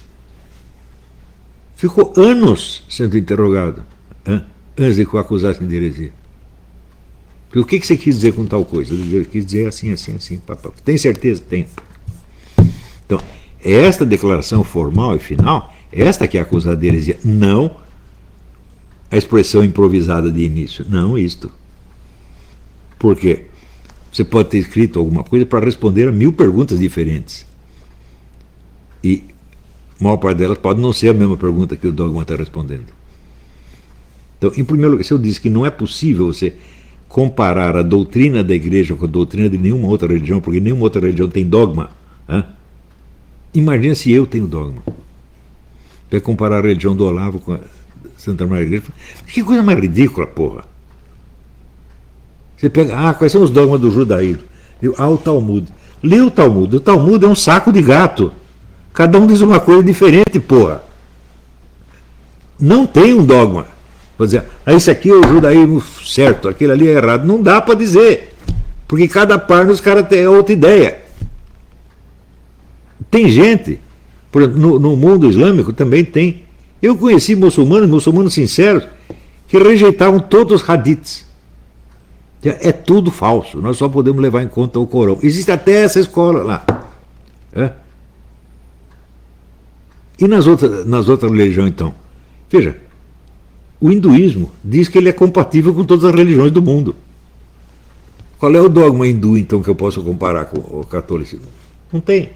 Ficou anos sendo interrogado, hein, antes de que o acusassem de heresia. O que, que você quis dizer com tal coisa? Eu quis dizer assim, assim, assim. Papá. Tem certeza? Tem. Então, esta declaração formal e final, esta que é acusada de heresia, não a expressão improvisada de início. Não isto. Por quê? Você pode ter escrito alguma coisa para responder a mil perguntas diferentes. E a maior parte delas pode não ser a mesma pergunta que o dogma está respondendo. Então, em primeiro lugar, se eu disse que não é possível você comparar a doutrina da igreja com a doutrina de nenhuma outra religião, porque nenhuma outra religião tem dogma, hein? Imagina se eu tenho dogma. Vai comparar a religião do Olavo com a Santa Maria da Igreja. Que coisa mais ridícula, porra. Você pega, ah, quais são os dogmas do judaísmo? Eu, ah, o Talmud. Lê o Talmud. O Talmud é um saco de gato. Cada um diz uma coisa diferente, porra. Não tem um dogma. Vou dizer, ah, esse aqui é o judaísmo certo, aquele ali é errado. Não dá para dizer. Porque cada parte os caras tem outra ideia. Tem gente, por exemplo, no, no mundo islâmico também tem. Eu conheci muçulmanos, muçulmanos sinceros, que rejeitavam todos os hadiths. É tudo falso, nós só podemos levar em conta o Corão. Existe até essa escola lá. É? E nas outras, nas outras religiões, então? Veja, o hinduísmo diz que ele é compatível com todas as religiões do mundo. Qual é o dogma hindu, então, que eu posso comparar com o catolicismo? Não tem.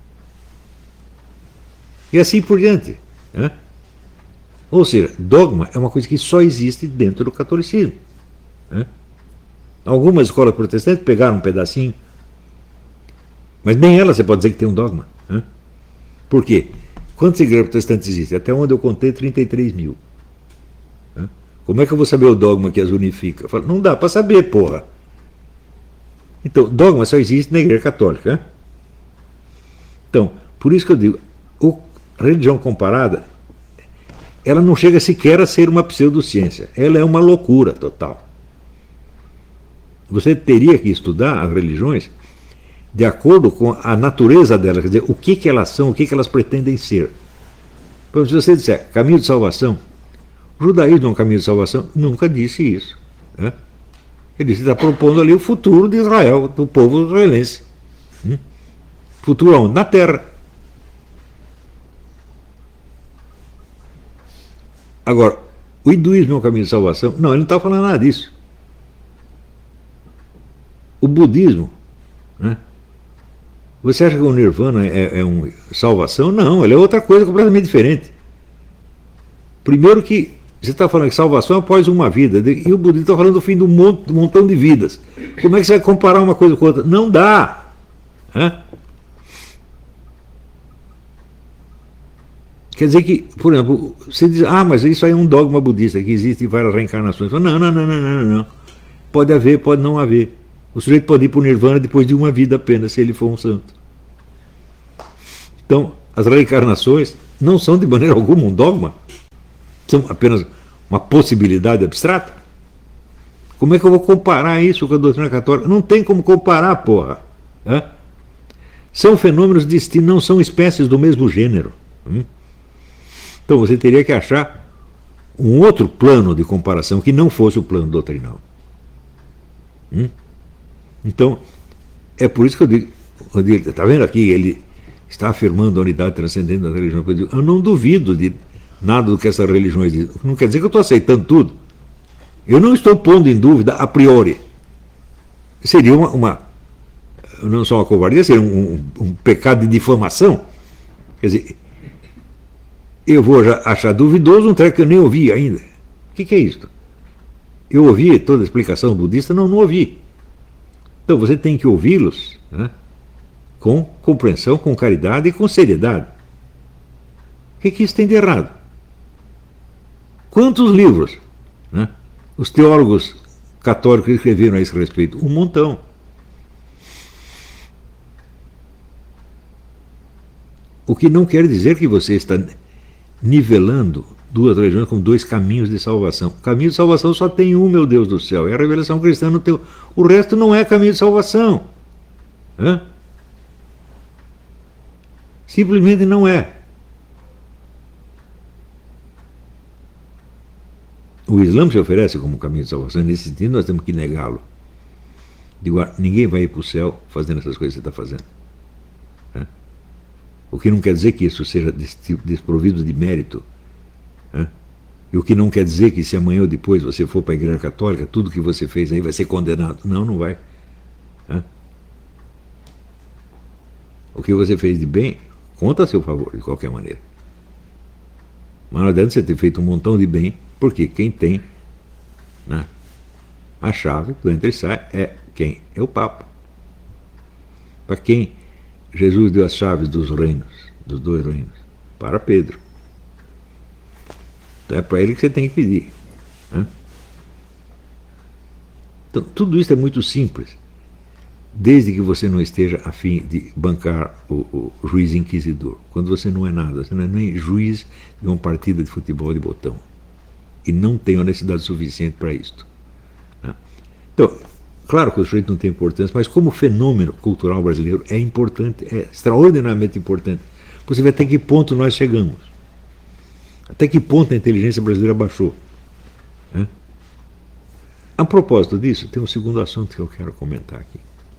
E assim por diante. Né? Ou seja, dogma é uma coisa que só existe dentro do catolicismo. Né? Algumas escolas protestantes pegaram um pedacinho, mas nem ela você pode dizer que tem um dogma. Né? Por quê? Quantas igrejas protestantes existem? Até onde eu contei, trinta e três mil. Né? Como é que eu vou saber o dogma que as unifica? Eu falo, não dá para saber, porra. Então, dogma só existe na igreja católica. Né? Então, por isso que eu digo, a religião comparada, ela não chega sequer a ser uma pseudociência. Ela é uma loucura total. Você teria que estudar as religiões de acordo com a natureza delas, quer dizer, o que, que elas são, o que, que elas pretendem ser. Por exemplo, se você disser caminho de salvação, o judaísmo é um caminho de salvação, nunca disse isso. Né? Ele disse, está propondo ali o futuro de Israel, do povo israelense. Hum? Futuro onde? Na terra. Agora, o hinduísmo é um caminho de salvação? Não, ele não está falando nada disso. O budismo, né? Você acha que o nirvana é, é uma salvação? Não, ele é outra coisa completamente diferente. Primeiro que você está falando que salvação é após uma vida, e o budismo está falando do fim de um montão de vidas. Como é que você vai comparar uma coisa com outra? Não dá. Né? Quer dizer que, por exemplo, você diz, ah, mas isso aí é um dogma budista, que existem várias reencarnações. Não, não, não, não, não, não. Pode haver, pode não haver. O sujeito pode ir para o nirvana depois de uma vida apenas, se ele for um santo. Então, as reencarnações não são de maneira alguma um dogma. São apenas uma possibilidade abstrata. Como é que eu vou comparar isso com a doutrina católica? Não tem como comparar, porra. Hã? São fenômenos distintos, não são espécies do mesmo gênero. Hum? Então você teria que achar um outro plano de comparação que não fosse o plano doutrinal. Hum? Então, é por isso que eu digo, eu digo, está vendo aqui, ele está afirmando a unidade transcendente da religião. Eu, digo, eu não duvido de nada do que essas religiões dizem. Não quer dizer que eu estou aceitando tudo. Eu não estou pondo em dúvida a priori. Seria uma, uma não só uma covardia, seria um, um, um pecado de difamação. Quer dizer, eu vou já achar duvidoso um treco que eu nem ouvi ainda. O que, que é isso? Eu ouvi toda a explicação budista? Não, não ouvi. Então você tem que ouvi-los, né, com compreensão, com caridade e com seriedade. O que, que isso tem de errado? Quantos livros, né, os teólogos católicos escreveram a esse respeito? Um montão. O que não quer dizer que você está nivelando duas religiões como dois caminhos de salvação. O caminho de salvação só tem um, meu Deus do céu, é a revelação cristã no teu. O resto não é caminho de salvação. Hã? Simplesmente não é. O Islã se oferece como caminho de salvação, nesse sentido nós temos que negá-lo. Digo, ninguém vai ir para o céu fazendo essas coisas que você está fazendo. Hã? O que não quer dizer que isso seja desprovido de mérito. Hã? E o que não quer dizer que se amanhã ou depois você for para a igreja católica, tudo que você fez aí vai ser condenado. Não, não vai. Hã? O que você fez de bem, conta a seu favor, de qualquer maneira. Mas não adianta você ter feito um montão de bem, porque quem tem, né, a chave do entra e sai é quem? É o Papa. Para quem Jesus deu as chaves dos reinos, dos dois reinos? Para Pedro. Então é para ele que você tem que pedir. Né? Então, tudo isso é muito simples, desde que você não esteja a fim de bancar o, o juiz inquisidor. Quando você não é nada, você não é nem juiz de uma partida de futebol de botão. E não tem honestidade suficiente para isto. Né? Então, claro que o sujeito não tem importância, mas como fenômeno cultural brasileiro é importante, é extraordinariamente importante. Você vê até que ponto nós chegamos. Até que ponto a inteligência brasileira baixou. Né? A propósito disso, tem um segundo assunto que eu quero comentar aqui.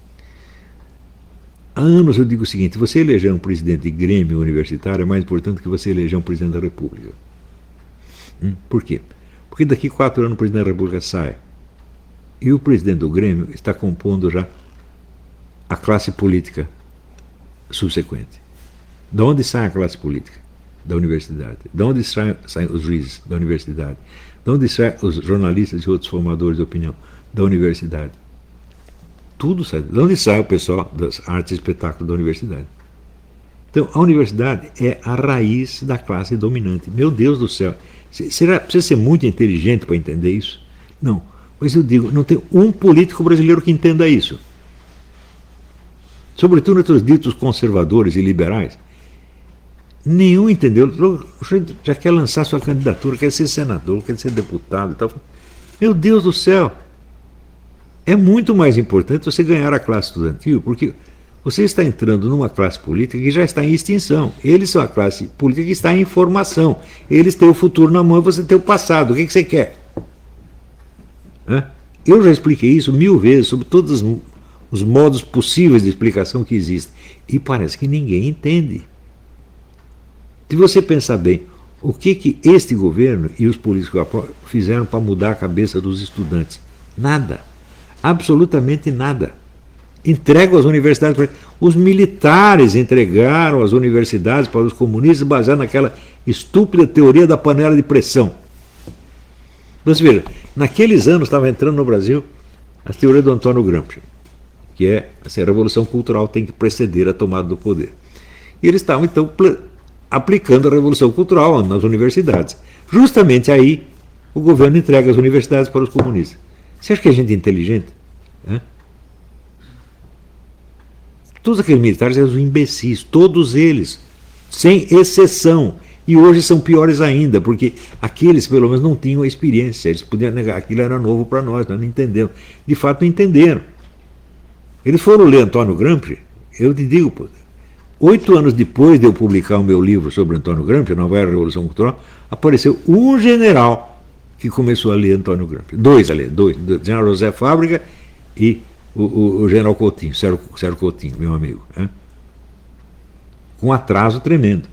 Há anos eu digo o seguinte: você eleger um presidente de grêmio universitário é mais importante que você eleger um presidente da República. Hum? Por quê? Porque daqui a quatro anos o presidente da República sai. E o presidente do Grêmio está compondo já a classe política subsequente. De onde sai a classe política? Da universidade. De onde saem, saem os juízes? Da universidade. De onde saem os jornalistas e outros formadores de opinião? Da universidade. Tudo sai. De onde sai o pessoal das artes e espetáculos da universidade? Então, a universidade é a raiz da classe dominante. Meu Deus do céu. Será, precisa ser muito inteligente para entender isso? Não. Mas eu digo, não tem um político brasileiro que entenda isso. Sobretudo entre os ditos conservadores e liberais. Nenhum entendeu. Já quer lançar sua candidatura, quer ser senador, quer ser deputado e tal. Meu Deus do céu. É muito mais importante você ganhar a classe estudantil, porque você está entrando numa classe política que já está em extinção. Eles são a classe política que está em formação. Eles têm o futuro na mão e você tem o passado. O que, que você quer? Hã? Eu já expliquei isso mil vezes, sobre todos os, os modos possíveis de explicação que existem. E parece que ninguém entende. Se você pensar bem, o que, que este governo e os políticos fizeram para mudar a cabeça dos estudantes? Nada. Absolutamente nada. Entregam as universidades para... Os militares entregaram as universidades para os comunistas baseado naquela estúpida teoria da panela de pressão. Você veja, naqueles anos estava entrando no Brasil a teoria do Antônio Gramsci, que é assim, a revolução cultural tem que preceder a tomada do poder. E eles estavam, então, aplicando a revolução cultural nas universidades. Justamente aí, o governo entrega as universidades para os comunistas. Você acha que a gente é inteligente? Hã? Todos aqueles militares eram imbecis, todos eles, sem exceção. E hoje são piores ainda, porque aqueles pelo menos não tinham a experiência, eles podiam negar, aquilo era novo para nós, nós não entendemos. De fato não entenderam. Eles foram ler Antônio Gramsci, eu te digo, pô, oito anos depois de eu publicar o meu livro sobre Antônio Gramsci, A Nova Era da Revolução Cultural, apareceu um general que começou a ler Antônio Gramsci. Dois a ler, dois, o general José Fábrica e o, o, o general Coutinho, Sérgio, Sérgio Coutinho, meu amigo. Né? Com um atraso tremendo.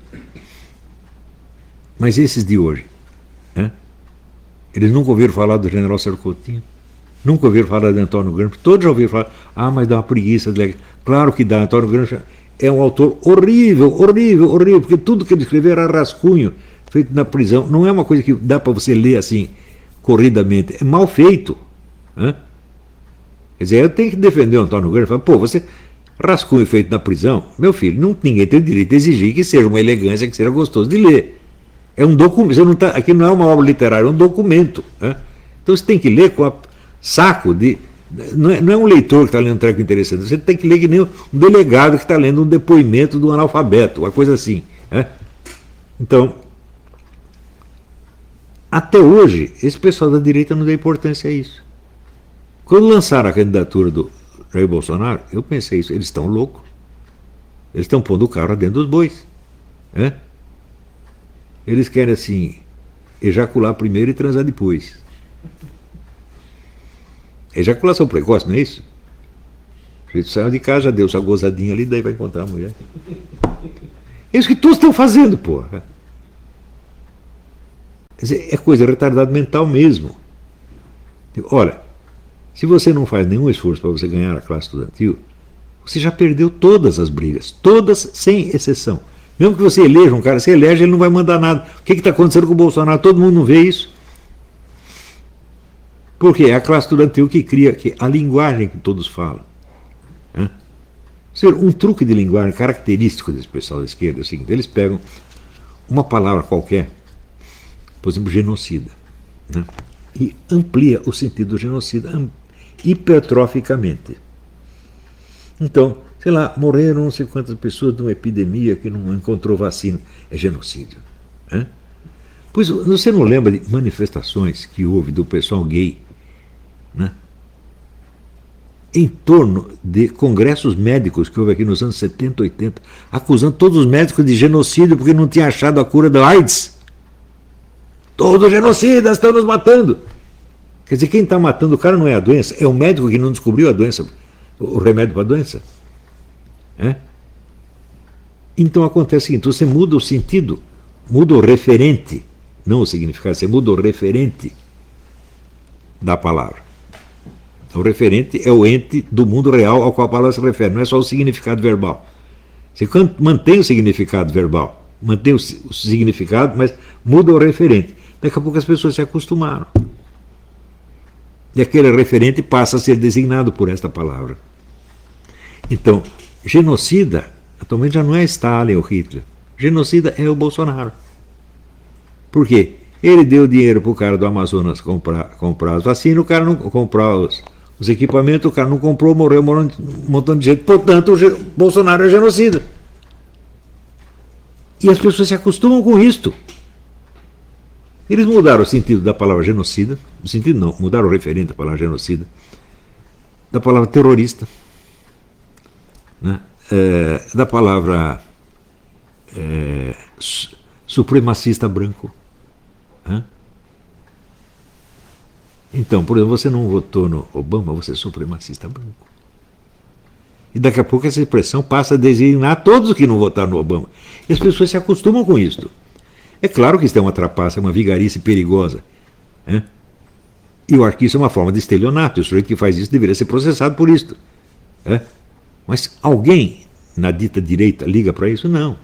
Mas esses de hoje, né? Eles nunca ouviram falar do general Sérgio Coutinho, nunca ouviram falar de Antônio Gramsci, todos já ouviram falar, ah, mas dá uma preguiça de ler. Claro que dá, Antônio Gramsci é um autor horrível, horrível, horrível, porque tudo que ele escreveu era rascunho, feito na prisão, não é uma coisa que dá para você ler assim, corridamente, é mal feito. Né? Quer dizer, eu tenho que defender o Antônio Gramsci, pô, você rascunho feito na prisão, meu filho, não, ninguém tem o direito de exigir que seja uma elegância, que seja gostoso de ler. É um documento, você não tá, aqui não é uma obra literária, é um documento. Né? Então você tem que ler com a, saco de... Não é, não é um leitor que está lendo um treco interessante, você tem que ler que nem um delegado que está lendo um depoimento do analfabeto, uma coisa assim. Né? Então, até hoje, esse pessoal da direita não dá importância a isso. Quando lançaram a candidatura do Jair Bolsonaro, eu pensei isso, eles estão loucos. Eles estão pondo o carro dentro dos bois. Né? Eles querem, assim, ejacular primeiro e transar depois. Ejaculação precoce, não é isso? O sujeito saiu de casa, já deu essa gozadinha ali, daí vai encontrar a mulher. É isso que todos estão fazendo, porra. Quer dizer, é coisa retardada mental mesmo. Olha, se você não faz nenhum esforço para você ganhar a classe estudantil, você já perdeu todas as brigas, todas sem exceção. Mesmo que você eleja um cara, se elege, ele não vai mandar nada. O que está acontecendo com o Bolsonaro? Todo mundo não vê isso. Porque é a classe estudantil que cria que a linguagem que todos falam. Né? Um truque de linguagem característico desse pessoal da esquerda é o seguinte, eles pegam uma palavra qualquer, por exemplo, genocida, né? E amplia o sentido do genocida hipertroficamente. Então, sei lá, morreram não sei quantas pessoas de uma epidemia que não encontrou vacina. É genocídio. Né? Pois você não lembra de manifestações que houve do pessoal gay, né? Em torno de congressos médicos que houve aqui nos anos setenta, oitenta, acusando todos os médicos de genocídio porque não tinham achado a cura da AIDS. Todos genocidas estão nos matando. Quer dizer, quem está matando o cara não é a doença, é o médico que não descobriu a doença, o remédio para a doença. É? Então acontece o seguinte, você muda o sentido, muda o referente, não o significado, você muda o referente da palavra. O referente é o ente do mundo real ao qual a palavra se refere, não é só o significado verbal. Você mantém o significado verbal, mantém o significado, mas muda o referente. Daqui a pouco as pessoas se acostumaram. E aquele referente passa a ser designado por esta palavra. Então, genocida, atualmente já não é Stalin ou Hitler. Genocida é o Bolsonaro. Por quê? Ele deu dinheiro para o cara do Amazonas comprar, comprar as vacinas, o cara não comprou os, os equipamentos, o cara não comprou, morreu um montão de gente. Portanto, o Bolsonaro é genocida. E as pessoas se acostumam com isto. Eles mudaram o sentido da palavra genocida, o sentido não, mudaram o referente da palavra genocida, da palavra terrorista, né? É, da palavra é, supremacista branco. Né? Então, por exemplo, você não votou no Obama, você é supremacista branco. E daqui a pouco essa expressão passa a designar todos os que não votaram no Obama. E as pessoas se acostumam com isso. É claro que isso é uma trapaça, uma vigarice perigosa. Né? E eu acho que isso é uma forma de estelionato. O sujeito que faz isso deveria ser processado por isso. Né? Mas alguém na dita direita liga para isso? Não.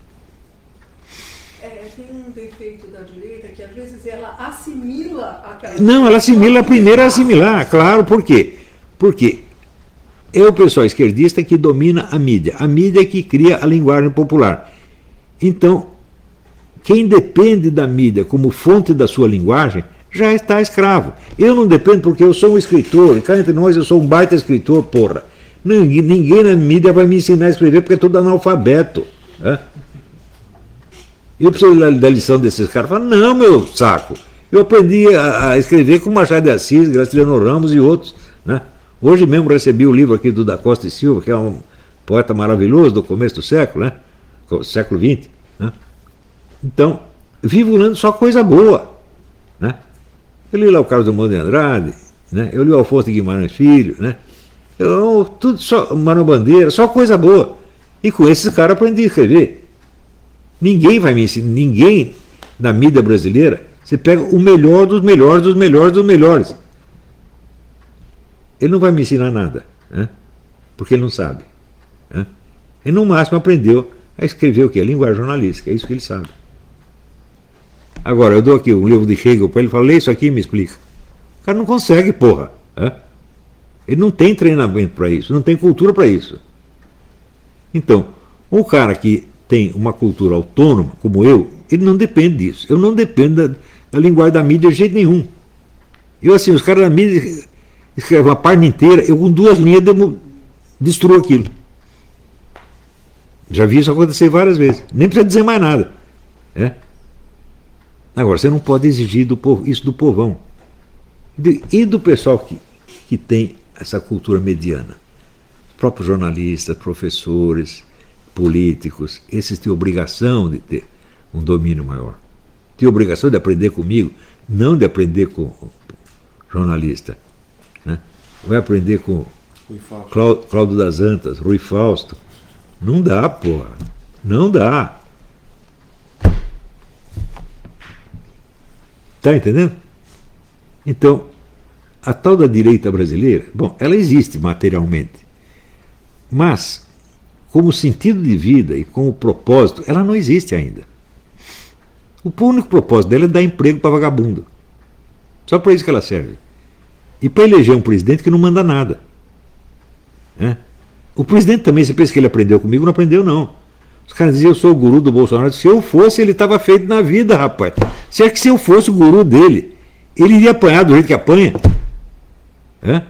É, tem um defeito da direita que às vezes ela assimila aquela... Não, ela assimila a primeira a assimilar, claro. Por quê? Porque é o pessoal esquerdista que domina a mídia. A mídia é que cria a linguagem popular. Então, quem depende da mídia como fonte da sua linguagem já está escravo. Eu não dependo porque eu sou um escritor, e cá entre nós eu sou um baita escritor, porra. Ninguém, ninguém na mídia vai me ensinar a escrever porque é tudo analfabeto. Né? Eu preciso da, da lição desses caras. Falam, não, meu saco. Eu aprendi a, a escrever com Machado de Assis, Graciliano Ramos e outros. Né? Hoje mesmo recebi o livro aqui do Da Costa e Silva, que é um poeta maravilhoso do começo do século, né? século vinte. Né? Então, vivo lendo só coisa boa. Né? Eu li lá o Carlos Drummond de Andrade, né? Eu li o Alfonso de Guimarães Filho, né? Eu, tudo só, Mano Bandeira, só coisa boa. E com esses caras aprendi a escrever. Ninguém vai me ensinar, ninguém na mídia brasileira, você pega o melhor dos melhores, dos melhores, dos melhores. Ele não vai me ensinar nada, né? Porque ele não sabe. Né? Ele no máximo aprendeu a escrever o quê? A linguagem jornalística, é isso que ele sabe. Agora, eu dou aqui um livro de Hegel para ele, fala, lê isso aqui e me explica. O cara não consegue, porra. Né? Ele não tem treinamento para isso, não tem cultura para isso. Então, um cara que tem uma cultura autônoma, como eu, ele não depende disso. Eu não dependo da, da linguagem da mídia de jeito nenhum. Eu, assim, os caras da mídia escrevem uma página inteira, eu com duas linhas demo, destruo aquilo. Já vi isso acontecer várias vezes. Nem precisa dizer mais nada. É? Agora, você não pode exigir do povo, isso do povão. E do pessoal que, que tem essa cultura mediana. Os próprios jornalistas, professores, políticos, esses têm obrigação de ter um domínio maior. Têm obrigação de aprender comigo, não de aprender com o jornalista. Né? Vai aprender com Cláudio das Antas, Rui Fausto. Não dá, porra. Não dá. Está entendendo? Então, a tal da direita brasileira, bom, ela existe materialmente, mas como sentido de vida e como propósito, ela não existe ainda. O único propósito dela é dar emprego para vagabundo. Só para isso que ela serve. E para eleger um presidente que não manda nada. Né? O presidente também, você pensa que ele aprendeu comigo? Não aprendeu, não. Os caras diziam, eu sou o guru do Bolsonaro. Se eu fosse, ele estava feito na vida, rapaz. Se é que se eu fosse o guru dele, ele iria apanhar do jeito que apanha. É?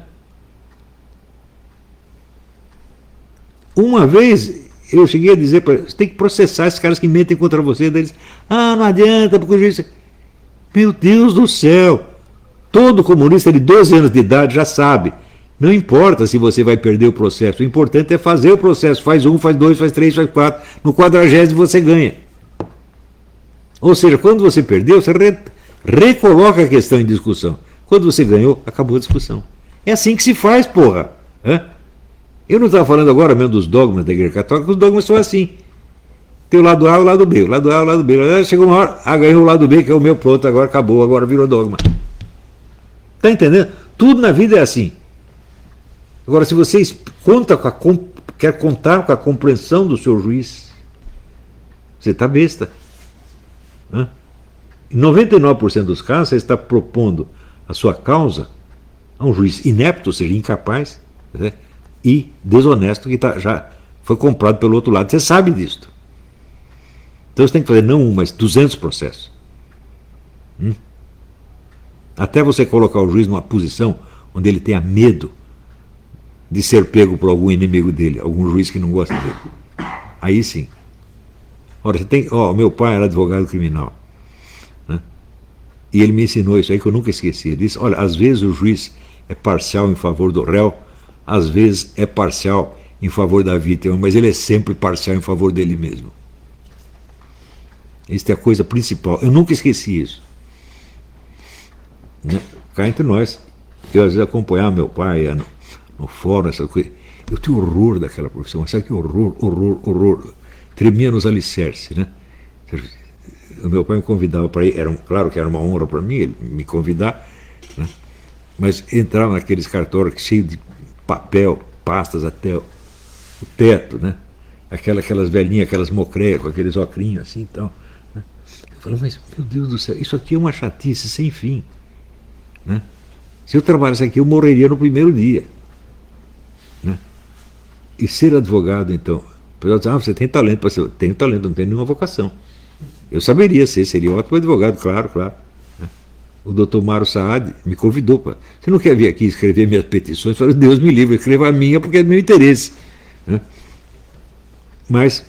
Uma vez, eu cheguei a dizer para eles, você tem que processar esses caras que mentem contra você. Daí eles, ah, não adianta, porque o juiz... Meu Deus do céu! Todo comunista de doze anos de idade já sabe. Não importa se você vai perder o processo, o importante é fazer o processo. Faz um, faz dois, faz três, faz quatro. No quadragésimo você ganha. Ou seja, quando você perdeu, você re recoloca a questão em discussão. Quando você ganhou, acabou a discussão. É assim que se faz, porra. Hã? Eu não estava falando agora mesmo dos dogmas da Igreja Católica, os dogmas são assim. Tem o lado A e o lado B, o lado A e o lado B. Chegou uma hora, ah, ganhou o lado B, que é o meu, pronto, agora acabou, agora virou dogma. Está entendendo? Tudo na vida é assim. Agora, se você conta com a, quer contar com a compreensão do seu juiz, você está besta. Né? Em noventa e nove por cento dos casos, você está propondo a sua causa a um juiz inepto, ou seja, incapaz, né? E desonesto, que tá, já foi comprado pelo outro lado. Você sabe disso. Então você tem que fazer não um, mas duzentos processos. Hum? Até você colocar o juiz numa posição onde ele tenha medo de ser pego por algum inimigo dele, algum juiz que não gosta dele. Aí sim. Ora, você tem. Ó, meu pai era advogado criminal. Né? E ele me ensinou isso aí que eu nunca esqueci. Ele disse: olha, às vezes o juiz é parcial em favor do réu, às vezes é parcial em favor da vítima, mas ele é sempre parcial em favor dele mesmo. Isso é a coisa principal. Eu nunca esqueci isso. Né? Cá entre nós. Eu às vezes acompanhava meu pai no, no fórum, essa coisa. Eu tinha horror daquela profissão. Sabe que horror, horror, horror. Tremia nos alicerces, né? O meu pai me convidava para ir, era um, claro que era uma honra para mim ele me convidar, né? Mas entrava naqueles cartórios cheios de papel, pastas até o, o teto, né? Aquela, aquelas velhinhas, aquelas mocreias, com aqueles ocrinhos assim e tal. Né? Eu falei, mas meu Deus do céu, isso aqui é uma chatice sem fim. Né? Se eu trabalhasse aqui, eu morreria no primeiro dia. Né? E ser advogado, então, o pessoal diz, ah, você tem talento para ser. Eu tenho talento, não tenho nenhuma vocação. Eu saberia ser, seria um ótimo advogado, claro, claro. Né? O doutor Mário Saad me convidou para. Você não quer vir aqui escrever minhas petições? Eu falei, Deus me livre, escreva a minha porque é do meu interesse. Né? Mas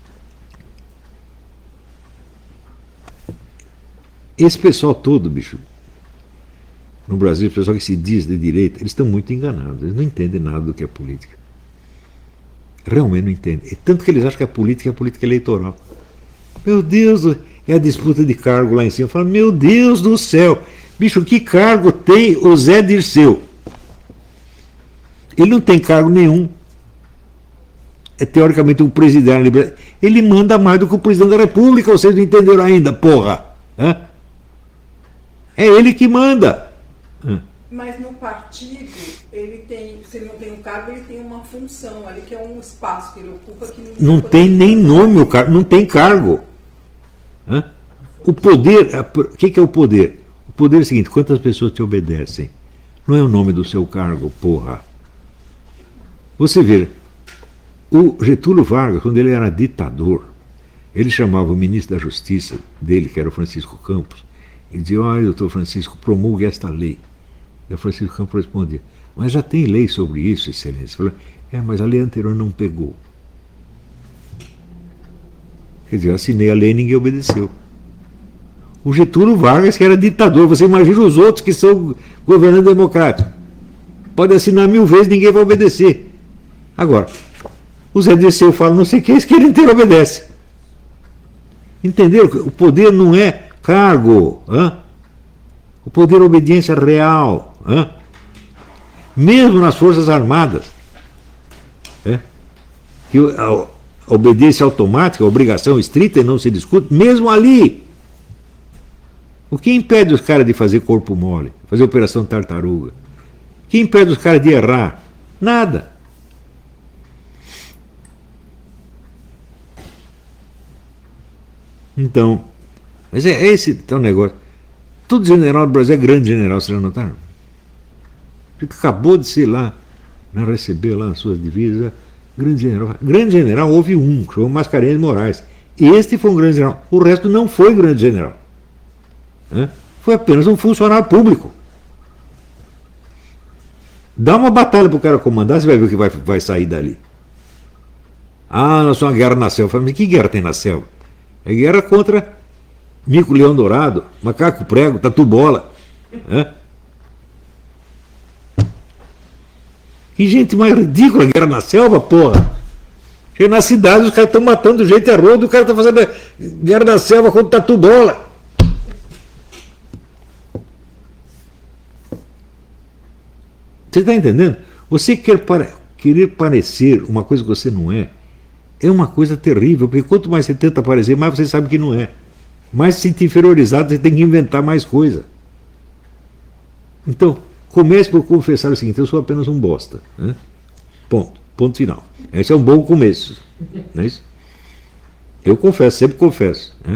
esse pessoal todo, bicho, no Brasil, o pessoal que se diz de direita, eles estão muito enganados, eles não entendem nada do que é política. Realmente não entendem. E tanto que eles acham que a política é a política eleitoral. Meu Deus, é a disputa de cargo lá em cima. Eu falo, meu Deus do céu, bicho, que cargo tem o Zé Dirceu? Ele não tem cargo nenhum. É teoricamente um presidente. Ele manda mais do que o presidente da República, vocês não entenderam ainda, porra. Hã? É ele que manda. Hã? Mas no partido, ele tem, se ele não tem um cargo, ele tem uma função ali, que é um espaço que ele ocupa. Que não não tem nem nome o cargo, não tem cargo. Hã? O poder, o que, que é o poder? O poder é o seguinte, quantas pessoas te obedecem? Não é o nome do seu cargo, porra. Você vê, o Getúlio Vargas, quando ele era ditador, ele chamava o ministro da Justiça dele, que era o Francisco Campos, e dizia, olha, doutor Francisco, promulgue esta lei. E o Francisco Campos respondia, mas já tem lei sobre isso, excelência. Falei, é, mas a lei anterior não pegou. Quer dizer, eu assinei a lei e ninguém obedeceu. O Getúlio Vargas, que era ditador, você imagina os outros que são governantes democráticos. Pode assinar mil vezes, ninguém vai obedecer. Agora, o Zé Dirceu fala não sei o que, esse que ele inteiro obedece. Entenderam? O poder não é cargo. Hã? O poder é obediência real. Hã? Mesmo nas Forças Armadas. É? Que a, a obediência automática, a obrigação estrita e não se discute, mesmo ali. O que impede os caras de fazer corpo mole, fazer operação tartaruga? O que impede os caras de errar? Nada. Então, mas é, é esse então, negócio. Todo general do Brasil é grande general, vocês já notaram? Porque acabou de ser lá, né, receber lá as suas divisas, grande general. Grande general houve um, que foi o Mascarenhas de Moraes. Este foi um grande general. O resto não foi grande general. Né? Foi apenas um funcionário público. Dá uma batalha para o cara comandar, você vai ver o que vai, vai sair dali. Ah, nós somos uma guerra na selva. Mas que guerra tem na selva? É guerra contra mico, leão dourado, macaco prego, tatu-bola. Né? Que gente mais ridícula, guerra na selva, porra. Chega na cidade, os caras estão matando gente a rodo, o cara está fazendo guerra na selva contra tatu-bola. Você está entendendo? Você quer pare... querer parecer uma coisa que você não é, é uma coisa terrível, porque quanto mais você tenta parecer, mais você sabe que não é. Mais se sentir inferiorizado, você tem que inventar mais coisa. Então, comece por confessar o seguinte, eu sou apenas um bosta. Né? Ponto. Ponto final. Esse é um bom começo. Não é isso? Eu confesso, sempre confesso. Né?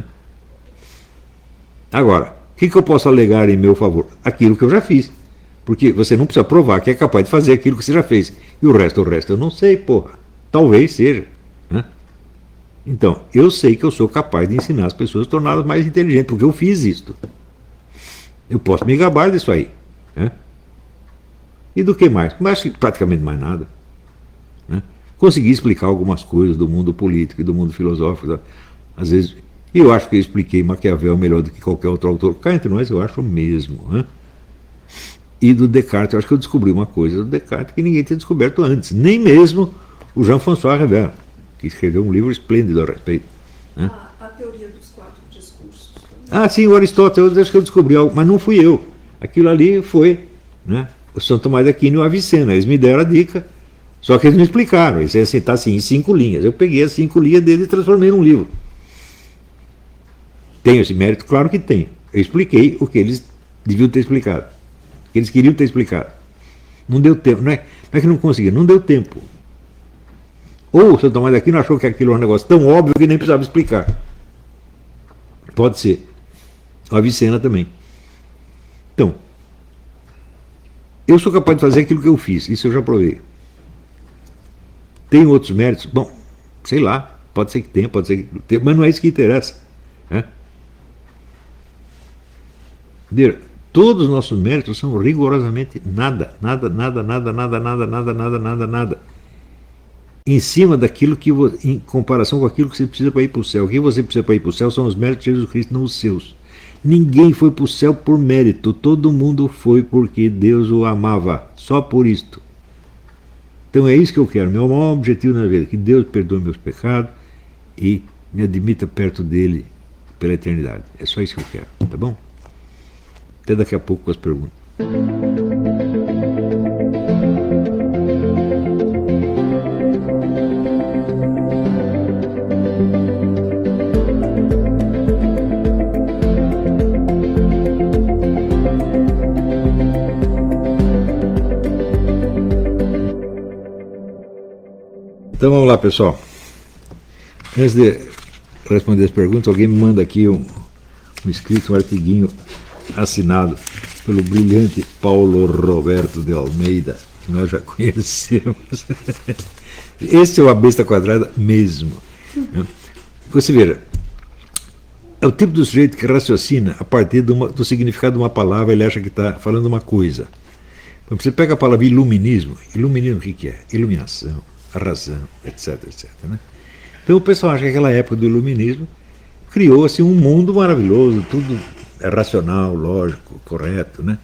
Agora, o que, que eu posso alegar em meu favor? Aquilo que eu já fiz. Porque você não precisa provar que é capaz de fazer aquilo que você já fez. E o resto, o resto eu não sei, porra. Talvez seja. Né? Então, eu sei que eu sou capaz de ensinar as pessoas a torná-las mais inteligentes, porque eu fiz isto. Eu posso me gabar disso aí. Né? E do que mais? Mas praticamente mais nada. Né? Consegui explicar algumas coisas do mundo político e do mundo filosófico. Às vezes, eu acho que eu expliquei Maquiavel melhor do que qualquer outro autor. Cá entre nós, eu acho mesmo. Né? E do Descartes, eu acho que eu descobri uma coisa do Descartes que ninguém tinha descoberto antes. Nem mesmo o Jean-François Revert, que escreveu um livro esplêndido a respeito. Né? A, a teoria dos quatro discursos. Ah, sim, o Aristóteles, eu acho que eu descobri algo, mas não fui eu. Aquilo ali foi, né, o São Tomás de Aquino e o Avicena. Eles me deram a dica, só que eles me explicaram. Eles iam citar assim, em cinco linhas. Eu peguei as cinco linhas dele e transformei num livro. Tem esse mérito? Claro que tem. Eu expliquei o que eles deviam ter explicado. O que eles queriam ter explicado. Não deu tempo. Não é, não é que não conseguiram, não deu tempo. Ou o São Tomás de Aquino achou que aquilo era um negócio tão óbvio que nem precisava explicar. Pode ser. O Avicena também. Então, eu sou capaz de fazer aquilo que eu fiz. Isso eu já provei. Tem outros méritos? Bom, sei lá. Pode ser que tenha, pode ser que tenha, mas não é isso que interessa. Né? Todos os nossos méritos são rigorosamente nada, nada, nada, nada, nada, nada, nada, nada, nada, nada. Em cima daquilo que, em comparação com aquilo que você precisa para ir para o céu. O que você precisa para ir para o céu são os méritos de Jesus Cristo, não os seus. Ninguém foi para o céu por mérito, todo mundo foi porque Deus o amava, só por isto. Então é isso que eu quero, meu maior objetivo na vida, que Deus perdoe meus pecados e me admita perto dele pela eternidade. É só isso que eu quero, tá bom? Até daqui a pouco com as perguntas. Então vamos lá, pessoal. Antes de responder as perguntas, alguém me manda aqui um, um escrito, um artiguinho assinado pelo brilhante Paulo Roberto de Almeida, que nós já conhecemos. Esse é o A Besta Quadrada mesmo. Você veja, é o tipo do sujeito que raciocina a partir de uma, do significado de uma palavra, ele acha que está falando uma coisa. Você pega a palavra iluminismo, iluminismo o que, que é? Iluminação, a razão, etc, etc. Né? Então o pessoal acha que aquela época do iluminismo criou assim, um mundo maravilhoso, tudo é racional, lógico, correto, né?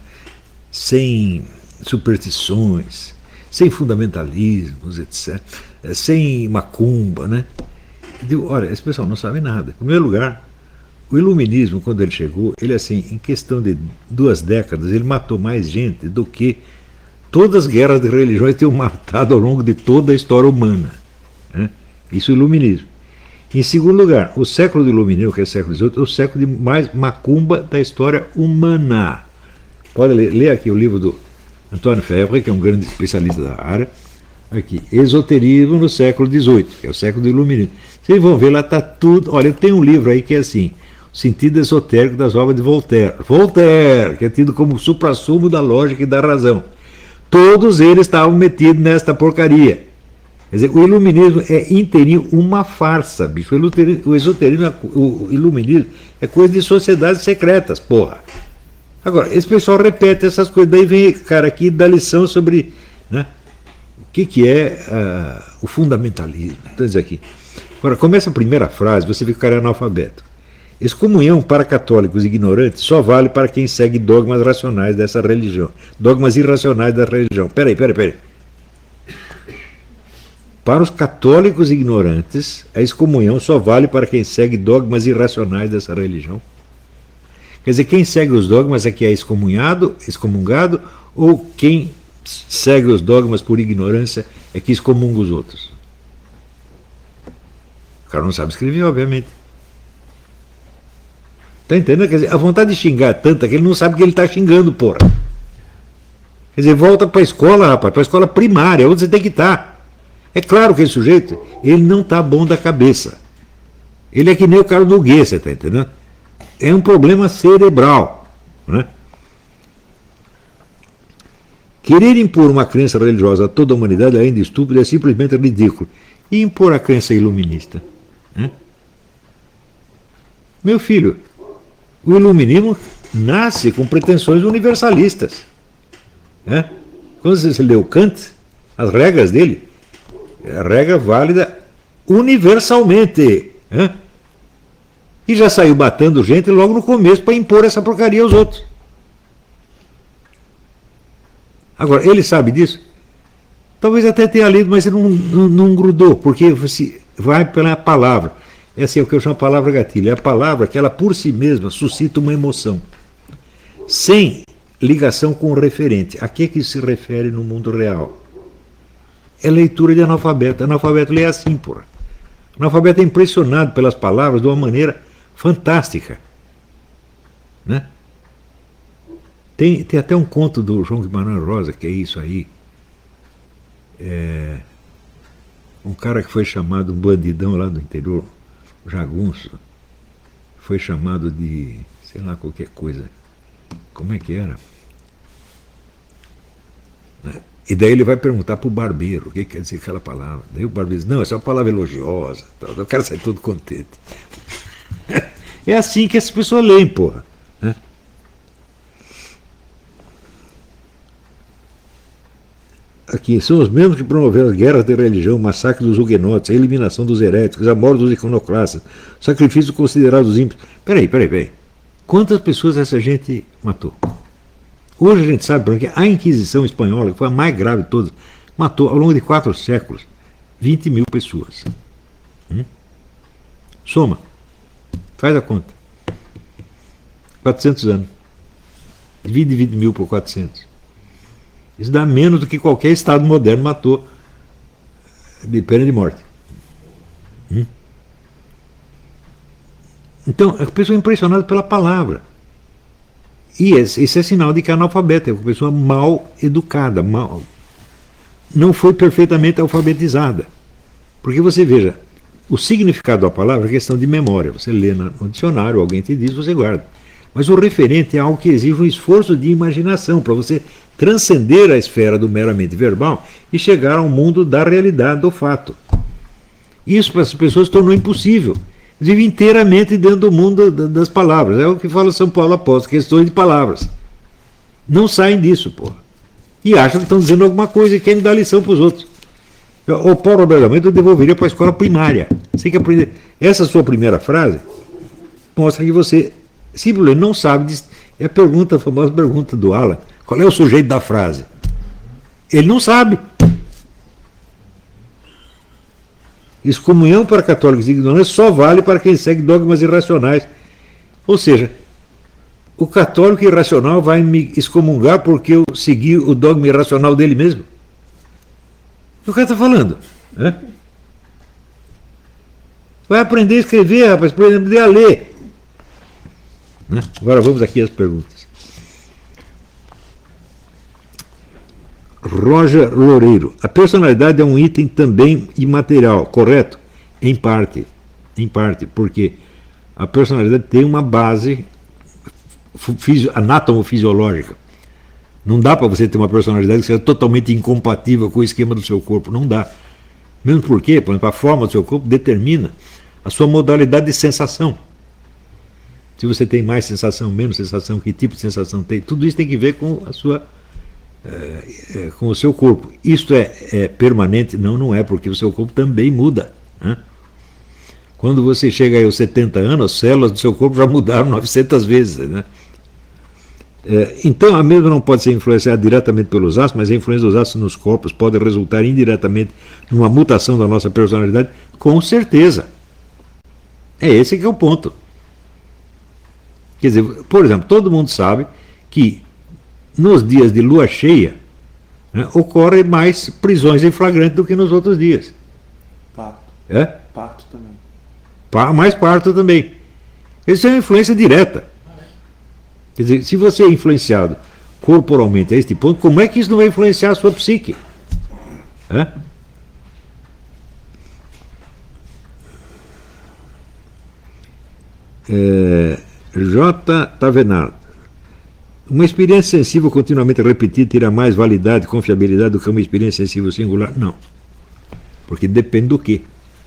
Sem superstições, sem fundamentalismos, etcétera, sem macumba. Né? Eu digo, olha, esse pessoal não sabe nada. Em primeiro lugar, o iluminismo, quando ele chegou, ele assim, em questão de duas décadas, ele matou mais gente do que todas as guerras de religiões tenham matado ao longo de toda a história humana. Né? Isso é o iluminismo. Em segundo lugar, o século do iluminismo, que é o século dezoito, é o século de mais macumba da história humana. Pode ler, ler aqui o livro do Antônio Febvre, que é um grande especialista da área. Aqui, Esoterismo no século dezoito, que é o século do iluminismo. Vocês vão ver, lá está tudo. Olha, tem um livro aí que é assim, O Sentido Esotérico das Obras de Voltaire. Voltaire, que é tido como o suprassumo da lógica e da razão. Todos eles estavam metidos nesta porcaria. Quer dizer, o iluminismo é inteirinho uma farsa, bicho. O esoterismo, o iluminismo é coisa de sociedades secretas, porra. Agora, esse pessoal repete essas coisas, daí vem cara aqui dá lição sobre, né, o que, que é uh, o fundamentalismo. Então, diz aqui. Agora, começa a primeira frase, você vê que o cara é analfabeto. Excomunhão para católicos ignorantes só vale para quem segue dogmas racionais dessa religião. Dogmas irracionais da religião. Peraí, peraí, peraí. Para os católicos ignorantes, a excomunhão só vale para quem segue dogmas irracionais dessa religião. Quer dizer, quem segue os dogmas é que é excomunhado, excomungado, ou quem segue os dogmas por ignorância é que excomunga os outros. O cara não sabe escrever, obviamente. Está entendendo? Quer dizer, a vontade de xingar é tanta que ele não sabe que ele está xingando, porra. Quer dizer, volta para a escola, rapaz, para a escola primária, onde você tem que estar. É claro que esse sujeito, ele não está bom da cabeça. Ele é que nem o cara do Guê, você está entendendo? É um problema cerebral. Né? Querer impor uma crença religiosa a toda a humanidade, além de estúpido, é simplesmente ridículo. E impor a crença iluminista? Né? Meu filho, o iluminismo nasce com pretensões universalistas. Né? Quando você leu Kant, as regras dele, é a regra válida universalmente. Né? E já saiu batendo gente logo no começo para impor essa porcaria aos outros. Agora, ele sabe disso? Talvez até tenha lido, mas ele não, não, não grudou, porque você vai pela palavra. Essa é o que eu chamo de palavra gatilho. É a palavra que ela por si mesma suscita uma emoção. Sem ligação com o referente. A que, que isso se refere no mundo real? É leitura de analfabeto. Analfabeto lê assim, porra. O analfabeto é impressionado pelas palavras de uma maneira fantástica. Né? Tem, tem até um conto do João Guimarães Rosa, que é isso aí. É, um cara que foi chamado, um bandidão lá do interior, jagunço, foi chamado de, sei lá, qualquer coisa. Como é que era? Né? E daí ele vai perguntar para o barbeiro o que quer dizer aquela palavra. Daí o barbeiro diz, não, essa é uma palavra elogiosa. O cara sai todo contente. É assim que essas pessoas leem, porra. Né? Aqui, são os mesmos que promoveram as guerras de religião, o massacre dos huguenotes, a eliminação dos heréticos, a morte dos iconoclastas, o sacrifício considerado dos ímpios. Peraí, peraí, peraí. Quantas pessoas essa gente matou? Hoje a gente sabe porque a Inquisição Espanhola, que foi a mais grave de todas, matou ao longo de quatro séculos vinte mil pessoas. Hum? Soma. Faz a conta. quatrocentos anos. Divide vinte mil por quatrocentos. Isso dá menos do que qualquer Estado moderno matou de pena de morte. Hum? Então, a pessoa é impressionada pela palavra. E esse, esse é sinal de que é analfabeto, é uma pessoa mal educada, mal, não foi perfeitamente alfabetizada. Porque você veja, o significado da palavra é questão de memória. Você lê no dicionário, alguém te diz, você guarda. Mas o referente é algo que exige um esforço de imaginação, para você transcender a esfera do meramente verbal e chegar ao mundo da realidade, do fato. Isso para as pessoas se tornou impossível. Vive inteiramente dentro do mundo das palavras. É o que fala São Paulo Apóstolo, questões de palavras. Não saem disso, porra. E acham que estão dizendo alguma coisa e querem dar lição para os outros. O Paulo Roberto eu devolveria para a escola primária. Você tem que aprender. Essa sua primeira frase mostra que você simplesmente não sabe. É a pergunta, a famosa pergunta do Alan. Qual é o sujeito da frase? Ele não sabe. Excomunhão para católicos ignorantes só vale para quem segue dogmas irracionais. Ou seja, o católico irracional vai me excomungar porque eu segui o dogma irracional dele mesmo. O cara está falando. Né? Vai aprender a escrever, rapaz, para aprender a ler. Né? Agora vamos aqui às perguntas. Roger Loureiro. A personalidade é um item também imaterial, correto? Em parte. Em parte, porque a personalidade tem uma base anátomo-fisiológica. Não dá para você ter uma personalidade que seja totalmente incompatível com o esquema do seu corpo. Não dá. Mesmo porque, por exemplo, a forma do seu corpo determina a sua modalidade de sensação. Se você tem mais sensação, menos sensação, que tipo de sensação tem, tudo isso tem que ver com a sua... É, é, com o seu corpo. Isto é, é permanente? Não, não é, porque o seu corpo também muda. Né? Quando você chega aí aos setenta anos, as células do seu corpo já mudaram novecentas vezes. Né? É, então, a mesma não pode ser influenciada diretamente pelos ácidos, mas a influência dos ácidos nos corpos pode resultar indiretamente numa mutação da nossa personalidade, com certeza. É esse que é o ponto. Quer dizer, por exemplo, todo mundo sabe que nos dias de lua cheia, né, ocorrem mais prisões em flagrante do que nos outros dias. Parto. É? Parto também. Pa, mais parto também. Isso é uma influência direta. Quer dizer, se você é influenciado corporalmente a este ponto, como é que isso não vai influenciar a sua psique? É? É, J. Tavenar. Uma experiência sensível continuamente repetida terá mais validade e confiabilidade do que uma experiência sensível singular? Não. Porque depende do quê?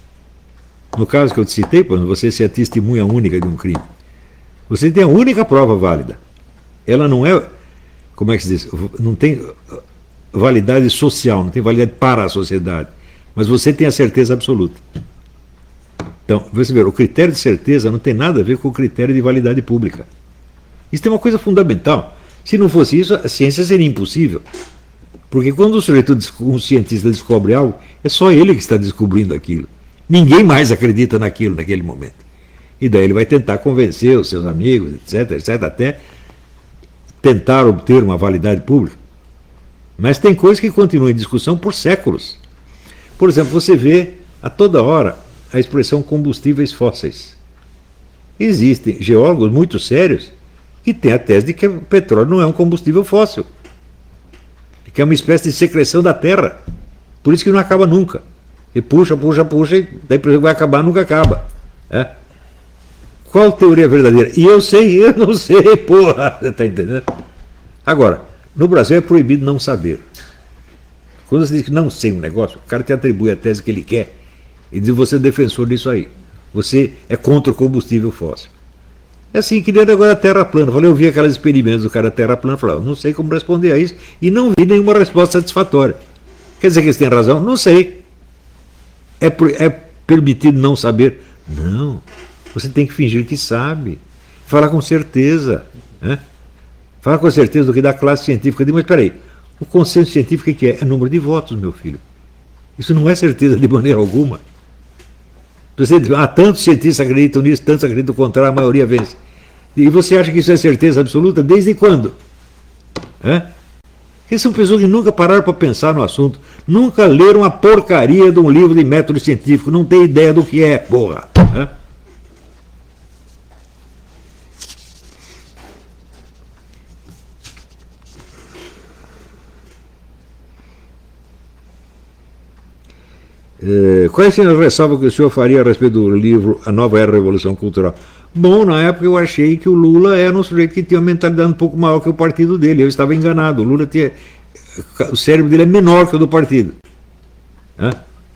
No caso que eu te citei, quando você se é testemunha única de um crime, você tem a única prova válida. Ela não é, como é que se diz, não tem validade social, não tem validade para a sociedade, mas você tem a certeza absoluta. Então, você vê, o critério de certeza não tem nada a ver com o critério de validade pública. Isso é uma coisa fundamental. Se não fosse isso, a ciência seria impossível. Porque quando o sujeito, um cientista descobre algo, é só ele que está descobrindo aquilo. Ninguém mais acredita naquilo naquele momento. E daí ele vai tentar convencer os seus amigos, etc, etc, até tentar obter uma validade pública. Mas tem coisas que continuam em discussão por séculos. Por exemplo, você vê a toda hora a expressão combustíveis fósseis. Existem geólogos muito sérios que têm a tese de que o petróleo não é um combustível fóssil, que é uma espécie de secreção da Terra. Por isso que não acaba nunca. E puxa, puxa, puxa, e daí vai acabar, nunca acaba. É? Qual a teoria verdadeira? E eu sei, eu não sei, porra. Você está entendendo? Agora, no Brasil é proibido não saber. Quando você diz que não sei um negócio, o cara te atribui a tese que ele quer e diz que você é defensor disso aí. Você é contra o combustível fóssil. É assim que nem agora a Terra plana. Eu falei, eu vi aqueles experimentos do cara Terra plana, falei, não sei como responder a isso, e não vi nenhuma resposta satisfatória. Quer dizer que eles têm razão? Não sei. É, é permitido não saber? Não. Você tem que fingir que sabe. Falar com certeza. Né? Falar com certeza do que da classe científica. Mas espera aí, o consenso científico o que é? É número de votos, meu filho. Isso não é certeza de maneira alguma. Você diz, ah, tantos cientistas acreditam nisso, tantos acreditam o contrário, a maioria vence. E você acha que isso é certeza absoluta? Desde quando? É? Porque são pessoas que nunca pararam para pensar no assunto, nunca leram a porcaria de um livro de método científico, não tem ideia do que é, porra. É? É, quais são as ressalvas que o senhor faria a respeito do livro A Nova Era da Revolução Cultural? Bom, na época eu achei que o Lula era um sujeito que tinha uma mentalidade um pouco maior que o partido dele. Eu estava enganado. O Lula tinha. O cérebro dele é menor que o do partido. É?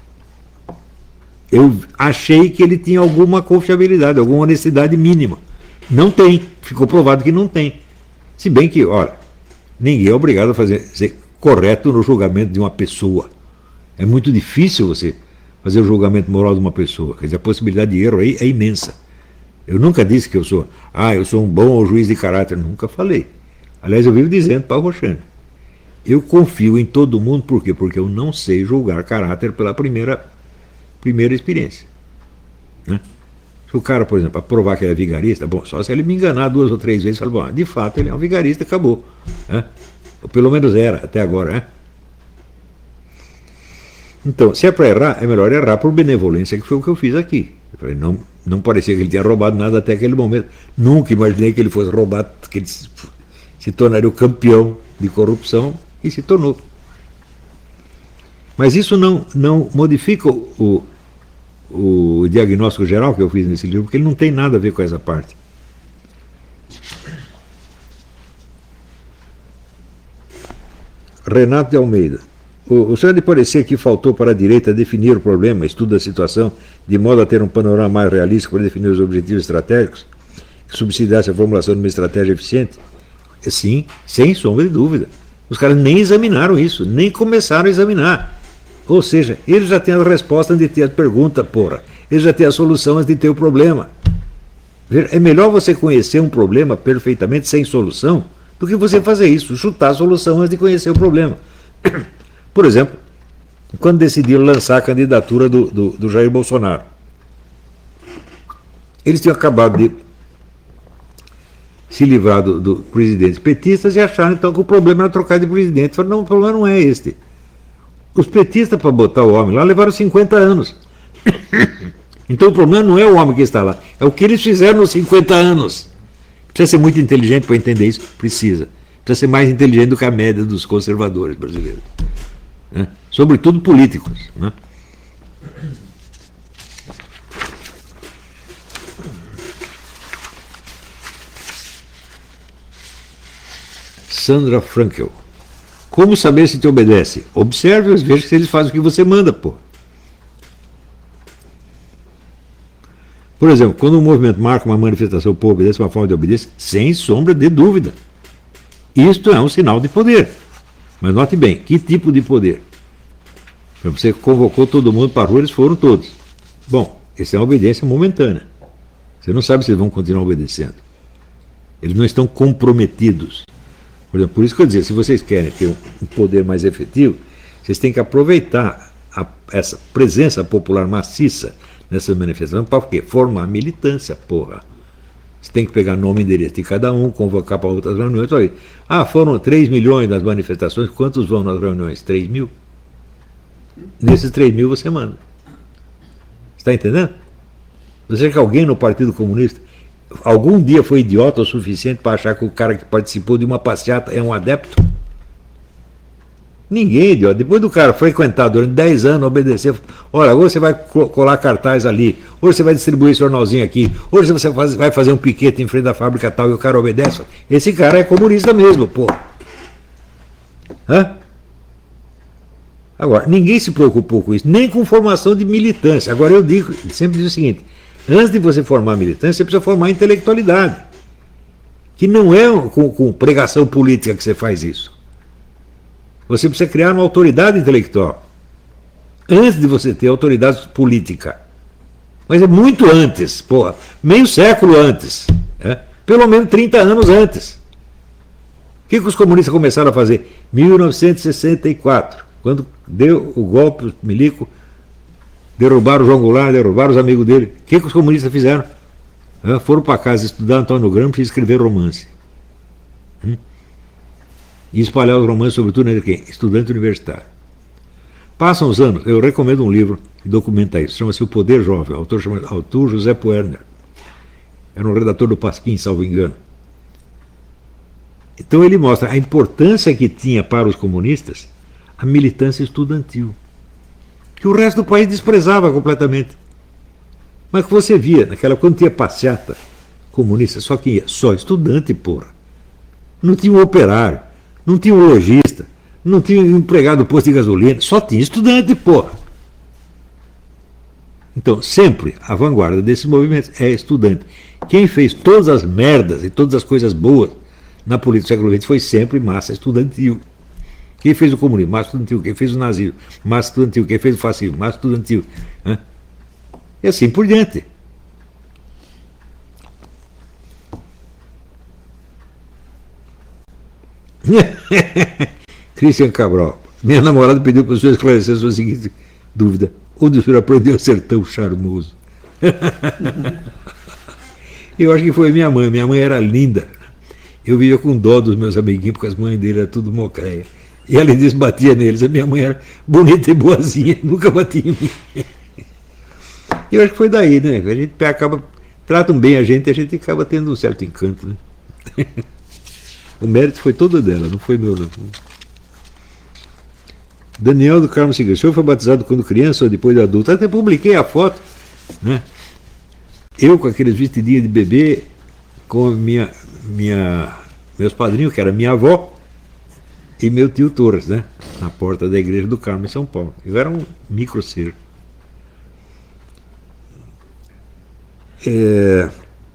Eu achei que ele tinha alguma confiabilidade, alguma honestidade mínima. Não tem. Ficou provado que não tem. Se bem que, olha, ninguém é obrigado a fazer, ser correto no julgamento de uma pessoa. É muito difícil você fazer o julgamento moral de uma pessoa. Quer dizer, a possibilidade de erro aí é imensa. Eu nunca disse que eu sou, ah, eu sou um bom juiz de caráter. Nunca falei. Aliás, eu vivo dizendo para o Roxane, eu confio em todo mundo, por quê? Porque eu não sei julgar caráter pela primeira, primeira experiência. Né? Se o cara, por exemplo, provar que ele é vigarista, bom, só se ele me enganar duas ou três vezes, fala, bom, de fato ele é um vigarista, acabou. Né? Ou pelo menos era, até agora, né? Então, se é para errar, é melhor errar por benevolência, que foi o que eu fiz aqui. Eu falei, não, não parecia que ele tinha roubado nada até aquele momento. Nunca imaginei que ele fosse roubado, que ele se, se tornaria o campeão de corrupção, e se tornou. Mas isso não, não modifica o, o, o diagnóstico geral que eu fiz nesse livro, porque ele não tem nada a ver com essa parte. Renato de Almeida. O, o senhor de parecer que faltou para a direita definir o problema, estuda a situação, de modo a ter um panorama mais realista para definir os objetivos estratégicos, que subsidiasse a formulação de uma estratégia eficiente? Sim, sem sombra de dúvida. Os caras nem examinaram isso, nem começaram a examinar. Ou seja, eles já têm a resposta antes de ter a pergunta, porra. Eles já têm a solução antes de ter o problema. É melhor você conhecer um problema perfeitamente sem solução do que você fazer isso, chutar a solução antes de conhecer o problema. Por exemplo, quando decidiram lançar a candidatura do, do, do Jair Bolsonaro, eles tinham acabado de se livrar do, do presidente petistas e acharam então que o problema era trocar de presidente. Falaram, não, o problema não é este. Os petistas, para botar o homem lá, levaram cinquenta anos. Então o problema não é o homem que está lá, é o que eles fizeram nos cinquenta anos. Precisa ser muito inteligente para entender isso? Precisa. Precisa ser mais inteligente do que a média dos conservadores brasileiros. Né? Sobretudo políticos. Né? Sandra Frankel. Como saber se te obedece? Observe e veja se eles fazem o que você manda, pô. Por exemplo, quando um movimento marca uma manifestação, o povo obedece uma forma de obediência, sem sombra de dúvida. Isto é um sinal de poder. Mas note bem, que tipo de poder? Você convocou todo mundo para a rua, eles foram todos. Bom, essa é uma obediência momentânea. Você não sabe se eles vão continuar obedecendo. Eles não estão comprometidos. Por exemplo, por isso que eu dizia, se vocês querem ter um poder mais efetivo, vocês têm que aproveitar a, essa presença popular maciça nessas manifestações para quê? Formar militância, porra. Você tem que pegar nome e endereço de cada um, convocar para outras reuniões. Olha, ah, foram três milhões nas manifestações, quantos vão nas reuniões? três mil? Nesses três mil você manda. Está entendendo? Você acha que alguém no Partido Comunista algum dia foi idiota o suficiente para achar que o cara que participou de uma passeata é um adepto? Ninguém, idiota. Depois do cara frequentar durante dez anos, obedecer, olha, hoje você vai colar cartaz ali, hoje você vai distribuir esse jornalzinho aqui, hoje você vai fazer um piquete em frente da fábrica tal e o cara obedece. Esse cara é comunista mesmo, pô. Hã? Agora, ninguém se preocupou com isso, nem com formação de militância. Agora eu digo, sempre digo o seguinte, antes de você formar militância, você precisa formar intelectualidade. Que não é com, com pregação política que você faz isso. Você precisa criar uma autoridade intelectual. Antes de você ter autoridade política. Mas é muito antes, porra. Meio século antes. É? Pelo menos trinta anos antes. O que, que os comunistas começaram a fazer? mil novecentos e sessenta e quatro. Quando deu o golpe, os milico, derrubaram o João Goulart, derrubaram os amigos dele. O que, que os comunistas fizeram? É? Foram para casa estudar Antônio Gramsci e escrever romance. Hum? E espalhar os romances, sobretudo, entre quem? Estudante universitário. Passam os anos, eu recomendo um livro que documenta isso, chama-se O Poder Jovem, o autor chama autor José Puerner. Era um redator do Pasquim, salvo engano. Então ele mostra a importância que tinha para os comunistas a militância estudantil, que o resto do país desprezava completamente. Mas que você via, naquela quando tinha passeata comunista, só que ia só estudante, porra. Não tinha um operário, não tinha um lojista, não tinha um empregado do posto de gasolina, só tinha estudante, porra. Então, sempre a vanguarda desses movimentos é estudante. Quem fez todas as merdas e todas as coisas boas na política do século vinte foi sempre massa estudantil. Quem fez o comunismo? Massa estudantil. Quem fez o nazismo? Massa estudantil. Quem fez o fascismo? Massa estudantil. Né? E assim por diante. Christian Cabral. Minha namorada pediu para o senhor esclarecer a sua seguinte dúvida. Onde o senhor aprendeu a ser tão charmoso? Eu acho que foi minha mãe. Minha mãe era linda. Eu vivia com dó dos meus amiguinhos, porque as mães dele eram tudo mocreia. E além disso, batia neles. A minha mãe era bonita e boazinha, nunca batia em mim. Eu acho que foi daí, né? A gente acaba, tratam bem a gente e a gente acaba tendo um certo encanto, né? O mérito foi todo dela, não foi meu, não. Daniel do Carmo Seguinte, o senhor foi batizado quando criança ou depois de adulto? Até publiquei a foto, né? Eu com aqueles vestidinhos de bebê, com minha, minha, meus padrinhos, que era minha avó, e meu tio Torres, né? Na porta da igreja do Carmo, em São Paulo. Eu era um micro ser. É...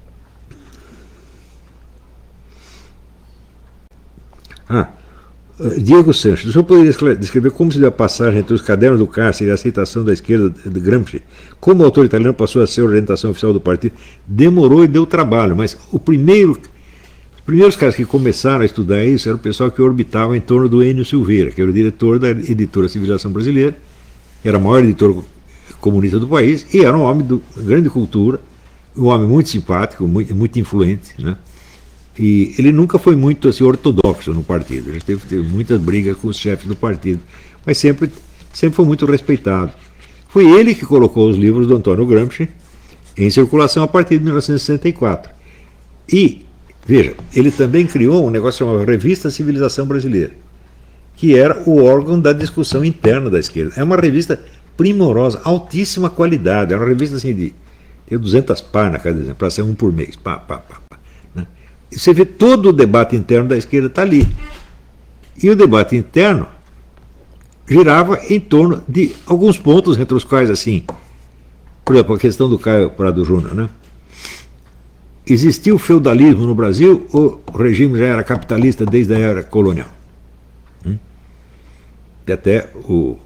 Ah, Diego Sanches, o senhor poderia descrever como se deu a passagem entre os cadernos do cárcere e a aceitação da esquerda de Gramsci? Como o autor italiano passou a ser a orientação oficial do partido? Demorou e deu trabalho, mas o primeiro, os primeiros caras que começaram a estudar isso era o pessoal que orbitava em torno do Enio Silveira, que era o diretor da editora Civilização Brasileira, era o maior editor comunista do país, e era um homem de grande cultura, um homem muito simpático, muito, muito influente, né? E ele nunca foi muito assim, ortodoxo no partido. Ele teve, teve muitas brigas com os chefes do partido, mas sempre, sempre foi muito respeitado. Foi ele que colocou os livros do Antônio Gramsci em circulação a partir de mil novecentos e sessenta e quatro. E, veja, ele também criou um negócio chamado Revista Civilização Brasileira, que era o órgão da discussão interna da esquerda. É uma revista primorosa, altíssima qualidade. É uma revista assim de tem duzentas páginas, cada exemplo, para ser um por mês. Pá, pá, pá, pá, né? E você vê todo o debate interno da esquerda está ali. E o debate interno girava em torno de alguns pontos, entre os quais, assim, por exemplo, a questão do Caio Prado Júnior, né? Existia o feudalismo no Brasil ou o regime já era capitalista desde a era colonial? Hum? E até o,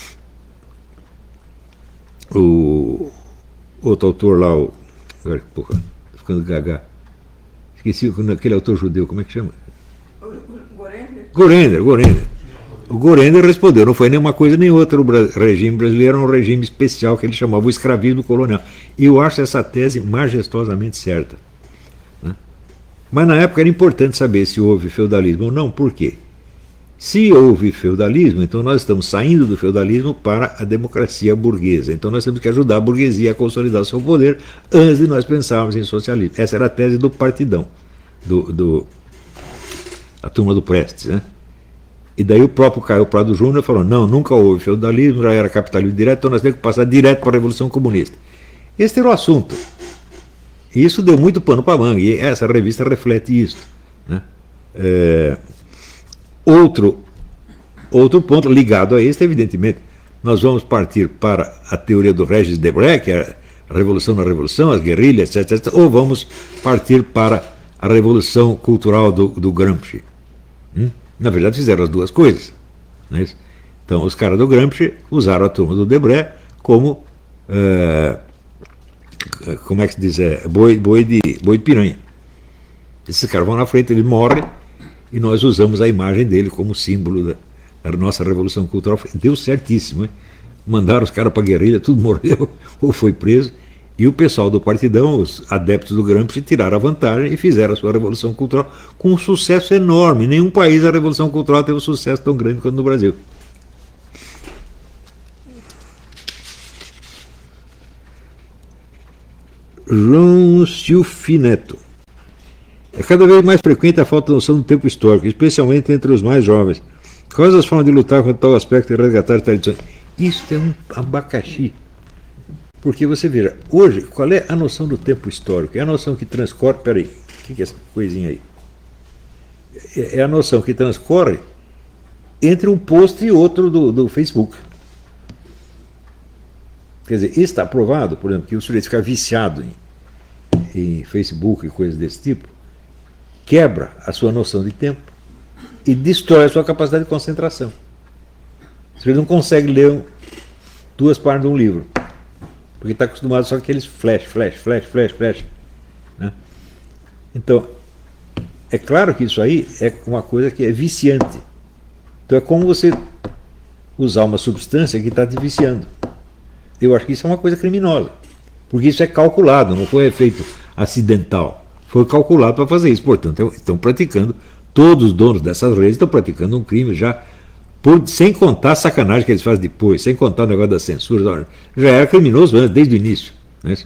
o outro autor lá, o, porra, ficando gaga, esqueci aquele autor judeu, como é que chama? Gorender? Gorender, Gorender. O Gorender respondeu, não foi nenhuma coisa nem outra, o Bra- regime brasileiro era um regime especial que ele chamava o escravismo colonial. E eu acho essa tese majestosamente certa. Né? Mas na época era importante saber se houve feudalismo ou não, por quê? Se houve feudalismo, então nós estamos saindo do feudalismo para a democracia burguesa. Então nós temos que ajudar a burguesia a consolidar o seu poder antes de nós pensarmos em socialismo. Essa era a tese do partidão, do, do, a turma do Prestes, né? E daí o próprio Caio Prado Júnior falou, não, nunca houve feudalismo, já era capitalismo direto, então nós temos que passar direto para a Revolução Comunista. Esse era o assunto. E isso deu muito pano para manga, e essa revista reflete isso. Né? É, outro, outro ponto ligado a este, evidentemente, nós vamos partir para a teoria do Regis Debray, que é a Revolução na Revolução, as guerrilhas, etc, etcétera, ou vamos partir para a Revolução Cultural do, do Gramsci. Hum? Na verdade, fizeram as duas coisas. Não é isso? Então, os caras do Gramsci usaram a turma do Debray como, uh, como é que se diz, é, boi, boi, de, boi de piranha. Esses caras vão na frente, ele morre, e nós usamos a imagem dele como símbolo da, da nossa Revolução Cultural. Deu certíssimo, hein? Mandaram os caras para a guerrilha, tudo morreu ou foi preso. E o pessoal do Partidão, os adeptos do Gramsci, tiraram a vantagem e fizeram a sua Revolução Cultural com um sucesso enorme. Em nenhum país a Revolução Cultural teve um sucesso tão grande quanto no Brasil. João Silfineto. É cada vez mais frequente a falta de noção do tempo histórico, especialmente entre os mais jovens. Quais as formas de lutar contra tal aspecto e resgatar as tradições? Isso é um abacaxi. Porque você veja, hoje, qual é a noção do tempo histórico? É a noção que transcorre. Peraí, o que, que é essa coisinha aí? É, é a noção que transcorre entre um post e outro do, do Facebook. Quer dizer, está provado, por exemplo, que o sujeito ficar viciado em, em Facebook e coisas desse tipo, quebra a sua noção de tempo e destrói a sua capacidade de concentração. O sujeito não consegue ler um, duas páginas de um livro. Porque está acostumado só com aqueles flash, flash, flash, flash, flash. Né? Então, é claro que isso aí é uma coisa que é viciante. Então é como você usar uma substância que está te viciando. Eu acho que isso é uma coisa criminosa. Porque isso é calculado, não foi efeito acidental. Foi calculado para fazer isso. Portanto, estão praticando, todos os donos dessas redes estão praticando um crime já. Por, sem contar a sacanagem que eles fazem depois, sem contar o negócio da censura, já era criminoso antes, desde o início. Né?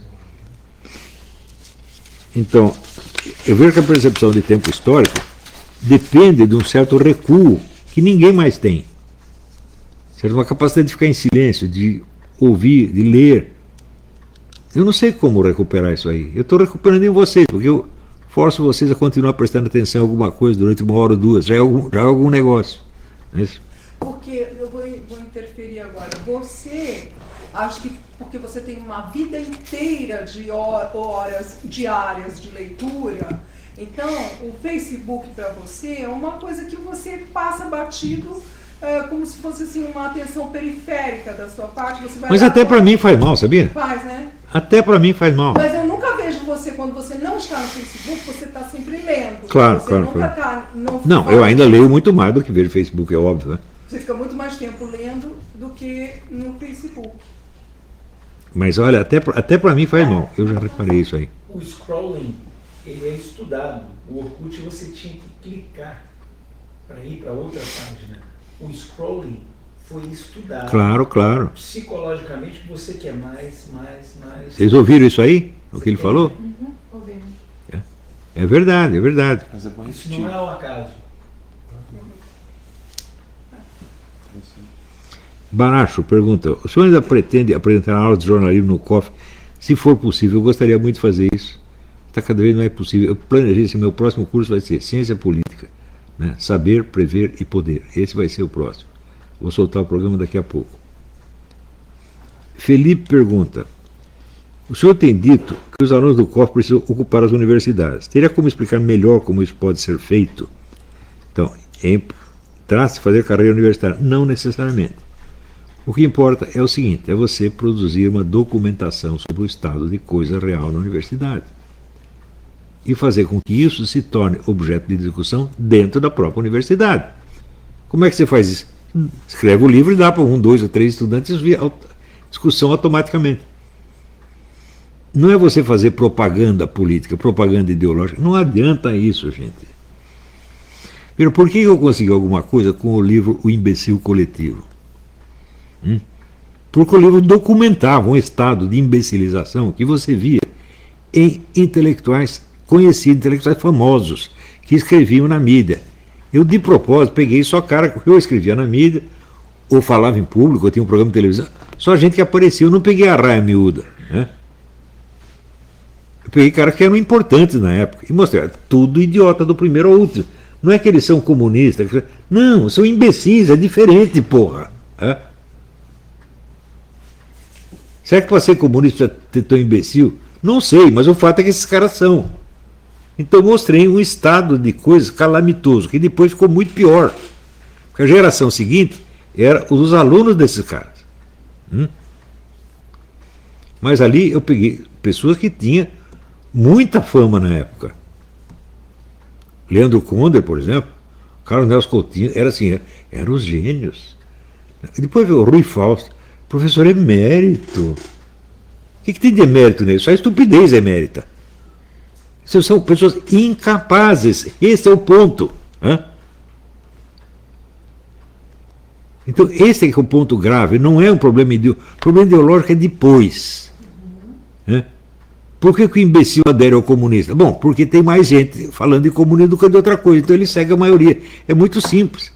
Então, eu vejo que a percepção de tempo histórico depende de um certo recuo que ninguém mais tem. Certo? Uma capacidade de ficar em silêncio, de ouvir, de ler. Eu não sei como recuperar isso aí. Eu estou recuperando em vocês, porque eu forço vocês a continuar prestando atenção em alguma coisa durante uma hora ou duas. Já é algum, já é algum negócio. Não é isso? Porque eu vou, vou interferir agora. Você, acho que porque você tem uma vida inteira de horas diárias de leitura, então o Facebook para você é uma coisa que você passa batido, é, como se fosse assim, uma atenção periférica da sua parte. Você vai Mas até para mim faz mal, sabia? Faz, né? Até para mim faz mal. Mas eu nunca vejo você, quando você não está no Facebook, você está sempre lendo. Claro, você claro. Nunca claro. Tá, não, não, eu ainda leio muito mais do que vejo Facebook, é óbvio. Né? Você fica muito mais tempo lendo do que no Facebook. Mas olha, até, até para mim faz mal. Eu já reparei isso aí. O scrolling, ele é estudado. O Orkut você tinha que clicar para ir para outra página. O scrolling foi estudado. Claro, claro. Psicologicamente você quer mais, mais, mais. Vocês ouviram isso aí? O que ele falou? Uhum, ouvimos. É, é verdade, é verdade. Mas é bom Isso repetir. não é um acaso. Baracho pergunta, o senhor ainda pretende apresentar aula de jornalismo no C O F? Se for possível, eu gostaria muito de fazer isso. Está cada vez mais possível. Eu planejei, esse meu próximo curso vai ser Ciência Política, Né? Saber, prever e poder. Esse vai ser o próximo. Vou soltar o programa daqui a pouco. Felipe pergunta: o senhor tem dito que os alunos do C O F precisam ocupar as universidades. Teria como explicar melhor como isso pode ser feito? Então, trata-se de fazer carreira universitária. Não necessariamente. O que importa é o seguinte, é você produzir uma documentação sobre o estado de coisa real na universidade. E fazer com que isso se torne objeto de discussão dentro da própria universidade. Como é que você faz isso? Escreve o livro e dá para um, dois ou três estudantes ver a discussão automaticamente. Não é você fazer propaganda política, propaganda ideológica. Não adianta isso, gente. Pero por que eu consegui alguma coisa com o livro O Imbecil Coletivo? Hum? Porque o livro documentava um estado de imbecilização que você via em intelectuais conhecidos, intelectuais famosos, que escreviam na mídia. Eu, de propósito, peguei só cara que eu escrevia na mídia, ou falava em público, ou tinha um programa de televisão, só gente que aparecia. Eu não peguei a raia miúda. Né? Eu peguei caras que eram importantes na época e mostrei, tudo idiota do primeiro ao último. Não é que eles são comunistas, não, são imbecis, é diferente, porra. É? Será que para ser comunista ter tão imbecil? Não sei, mas o fato é que esses caras são. Então mostrei um estado de coisas calamitoso, que depois ficou muito pior. Porque a geração seguinte era os alunos desses caras. Hum? Mas ali eu peguei pessoas que tinham muita fama na época. Leandro Conder, por exemplo, Carlos Nelson Coutinho, era assim, eram os gênios. E depois veio o Rui Fausto, professor emérito. O que, que tem de emérito nisso? Só estupidez emérita. São pessoas incapazes. Esse é o ponto. Hein? Então, esse é que é o ponto grave. Não é um problema ideológico. O problema ideológico é depois. Hein? Por que, que o imbecil adere ao comunista? Bom, porque tem mais gente falando de comunismo do que de outra coisa. Então ele segue a maioria. É muito simples.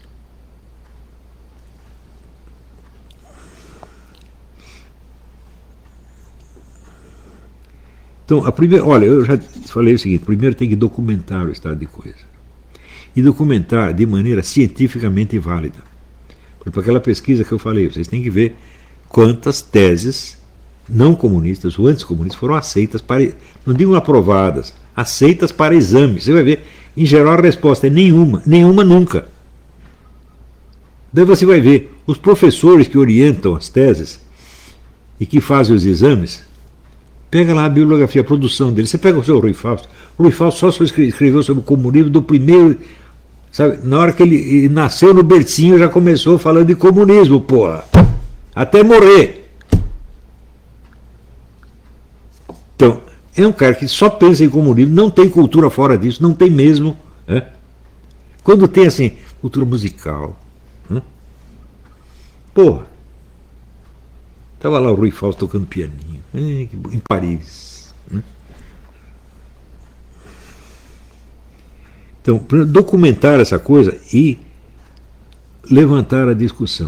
Então, a primeira, olha, eu já falei o seguinte, primeiro tem que documentar o estado de coisa. E documentar de maneira cientificamente válida. Por exemplo, aquela pesquisa que eu falei, vocês têm que ver quantas teses não comunistas ou anticomunistas foram aceitas para, não digo aprovadas, aceitas para exame. Você vai ver, em geral a resposta é nenhuma, nenhuma nunca. Daí você vai ver, os professores que orientam as teses e que fazem os exames, pega lá a bibliografia, a produção dele. Você pega o seu Rui Fausto. O Rui Fausto só escreveu sobre o comunismo do primeiro. Sabe, na hora que ele nasceu no bercinho, já começou falando de comunismo, porra. Até morrer. Então, é um cara que só pensa em comunismo, não tem cultura fora disso, não tem mesmo. É? Quando tem, assim, cultura musical. Né? Porra. Estava lá o Rui Fausto tocando pianinho, em Paris. Né? Então, documentar essa coisa e levantar a discussão.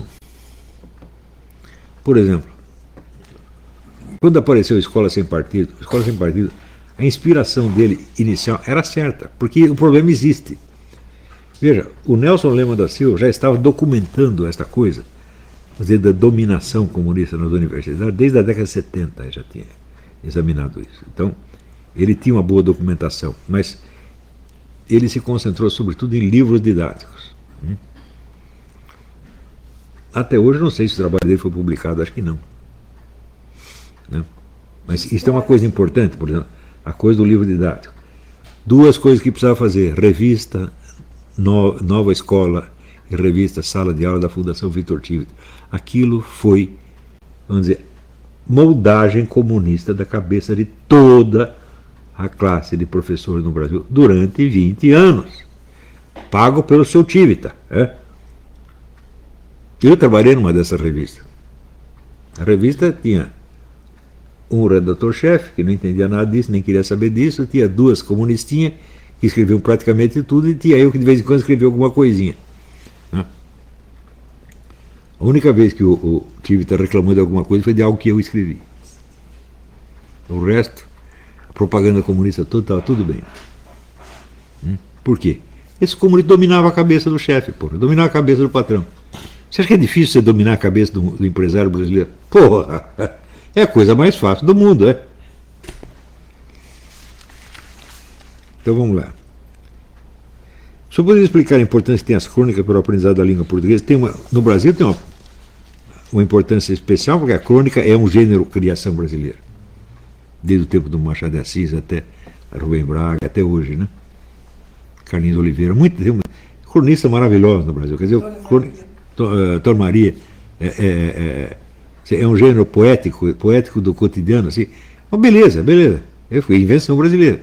Por exemplo, quando apareceu a Escola Sem Partido, a Escola Sem Partido, a inspiração dele inicial era certa, porque o problema existe. Veja, o Nelson Lema da Silva já estava documentando esta coisa, dizer, da dominação comunista nas universidades, desde a década de setenta ele já tinha examinado isso. Então, ele tinha uma boa documentação, mas ele se concentrou sobretudo em livros didáticos. Até hoje não sei se o trabalho dele foi publicado, acho que não. Né? Mas isso é uma coisa importante, por exemplo, a coisa do livro didático. Duas coisas que precisava fazer, revista no, Nova Escola e revista Sala de Aula da Fundação Victor Tivit. Aquilo foi, vamos dizer, moldagem comunista da cabeça de toda a classe de professores no Brasil durante vinte anos, pago pelo seu Tivita. É? Eu trabalhei numa dessas revistas. A revista tinha um redator-chefe, que não entendia nada disso, nem queria saber disso, tinha duas comunistinhas, que escreviam praticamente tudo, e tinha eu que de vez em quando escrevia alguma coisinha. A única vez que o, o Tivita reclamou de alguma coisa foi de algo que eu escrevi. O resto, a propaganda comunista toda estava tudo bem. Hum? Por quê? Esse comunista dominava a cabeça do chefe, porra, dominava a cabeça do patrão. Você acha que é difícil você dominar a cabeça do, do empresário brasileiro? Porra, é a coisa mais fácil do mundo, é? Então vamos lá. Só poderia explicar a importância que tem as crônicas para o aprendizado da língua portuguesa. Tem uma, no Brasil tem uma, uma importância especial, porque a crônica é um gênero criação brasileira. Desde o tempo do Machado de Assis até Rubem Braga, até hoje, né? Carlinhos Oliveira, muito, tem uma cronista maravilhosa no Brasil. Quer dizer, o Tom Maria é, é, é, é um gênero poético, poético do cotidiano, assim. Mas beleza, beleza. Eu fui invenção brasileira.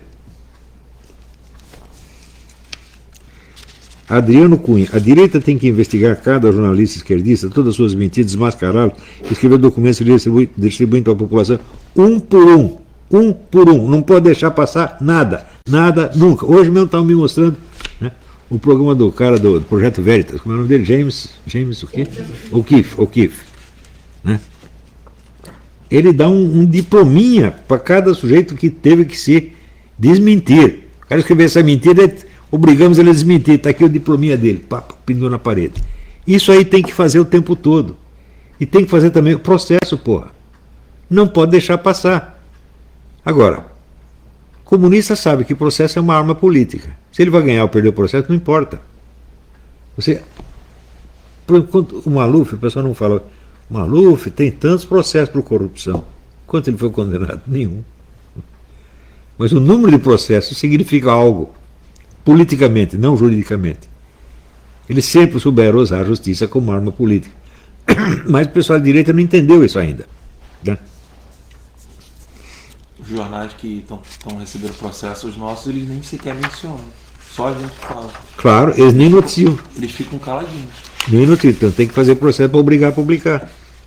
Adriano Cunha. A direita tem que investigar cada jornalista esquerdista, todas as suas mentiras, desmascará-los, escrever documentos e distribuir, distribuir para a população, um por um. Um por um. Não pode deixar passar nada. Nada, nunca. Hoje mesmo estavam me mostrando, né, o programa do cara do, do Projeto Veritas, como é o nome dele? James, James o quê? O'Keefe, O'Keefe, né? Ele dá um, um diplominha para cada sujeito que teve que se desmentir. O cara escreveu essa mentira, obrigamos ele a desmentir. Está aqui o diplominha dele, pá, pendurou na parede. Isso aí tem que fazer o tempo todo. E tem que fazer também o processo, porra. Não pode deixar passar. Agora, comunista sabe que o processo é uma arma política. Se ele vai ganhar ou perder o processo, não importa. Você, por enquanto, o Maluf, o pessoal não fala, o Maluf tem tantos processos por corrupção. Quanto ele foi condenado? Nenhum. Mas o número de processos significa algo, politicamente, não juridicamente. Ele sempre souberam usar a justiça como arma política. Mas o pessoal da direita não entendeu isso ainda, né? Os jornais que estão recebendo processos nossos, eles nem sequer mencionam. Só a gente fala. Claro, eles nem noticiam. Eles ficam caladinhos. Nem noticiam. Então tem que fazer processo para obrigar a publicar.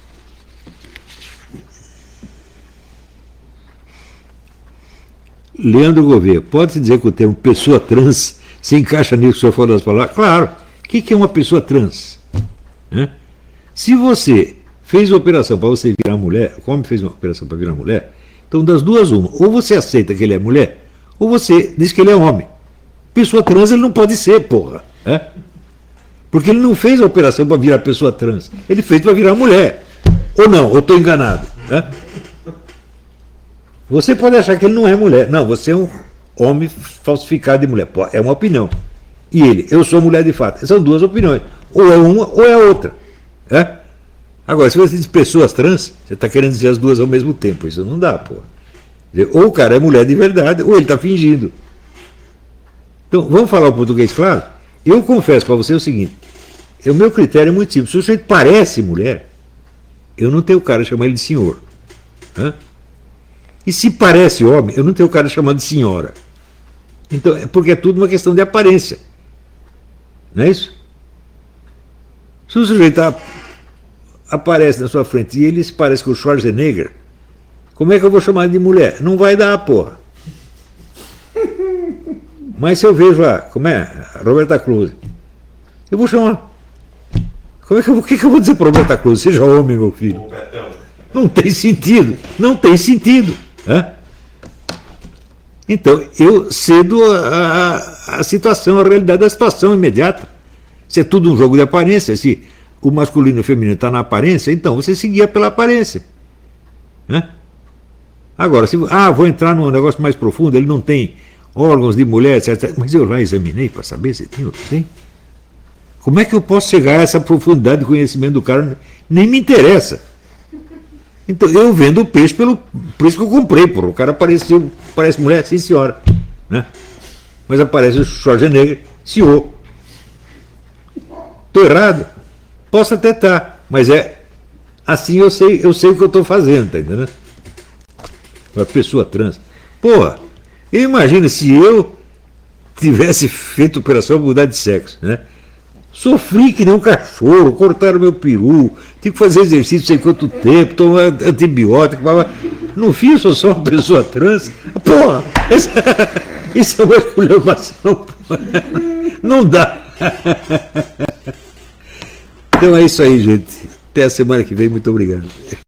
Leandro Gouveia, pode-se dizer que o termo pessoa trans se encaixa nisso que o senhor falou das palavras? Claro. O que é uma pessoa trans? Né? Se você fez uma operação para você virar mulher, como fez uma operação para virar mulher, então das duas uma, ou você aceita que ele é mulher, ou você diz que ele é homem. Pessoa trans ele não pode ser, porra. É? Porque ele não fez a operação para virar pessoa trans, ele fez para virar mulher. Ou não, ou estou enganado. É? Você pode achar que ele não é mulher. Não, você é um homem falsificado de mulher. Pô, é uma opinião. E ele, eu sou mulher de fato. São duas opiniões. Ou é uma ou é a outra. É? Agora, se você diz pessoas trans, você está querendo dizer as duas ao mesmo tempo. Isso não dá, pô. Ou o cara é mulher de verdade, ou ele está fingindo. Então, vamos falar o português claro? Eu confesso para você o seguinte, o meu critério é muito simples. Se o sujeito parece mulher, eu não tenho cara de chamar ele de senhor. Hã? E se parece homem, eu não tenho cara de chamar de senhora. Então, é porque é tudo uma questão de aparência. Não é isso? Se o sujeito aparece na sua frente e ele se parece com o Schwarzenegger, como é que eu vou chamar de mulher? Não vai dar, porra. Mas se eu vejo lá, como é? A Roberta Close, eu vou chamar. Como é que eu, o que, que eu vou dizer para Roberta Close? Seja homem, meu filho. Não tem sentido. Não tem sentido. Hã? Então, eu cedo a, a, a situação, a realidade da situação imediata. Se é tudo um jogo de aparência, se o masculino e o feminino está na aparência, então você seguia pela aparência. Né? Agora, se ah, vou entrar num negócio mais profundo, ele não tem órgãos de mulher, etcétera. Mas eu já examinei para saber se tem ou não tem. Como é que eu posso chegar a essa profundidade de conhecimento do cara? Nem me interessa. Então, eu vendo o peixe pelo preço que eu comprei, porra. O cara apareceu, parece mulher, sim senhora. Né? Mas aparece o Schwarzenegger, senhor. Estou errado? Posso até estar, mas é assim eu sei, eu sei o que eu estou fazendo, tá entendendo? Uma pessoa trans. Porra, eu imagino se eu tivesse feito operação para mudar de sexo, né? Sofri que nem um cachorro, cortaram meu peru, tive que fazer exercício sei quanto tempo, tomar antibiótico, no fim eu sou só uma pessoa trans. Porra, isso, isso é uma esculhambação. Não dá. Então é isso aí, gente. Até a semana que vem. Muito obrigado.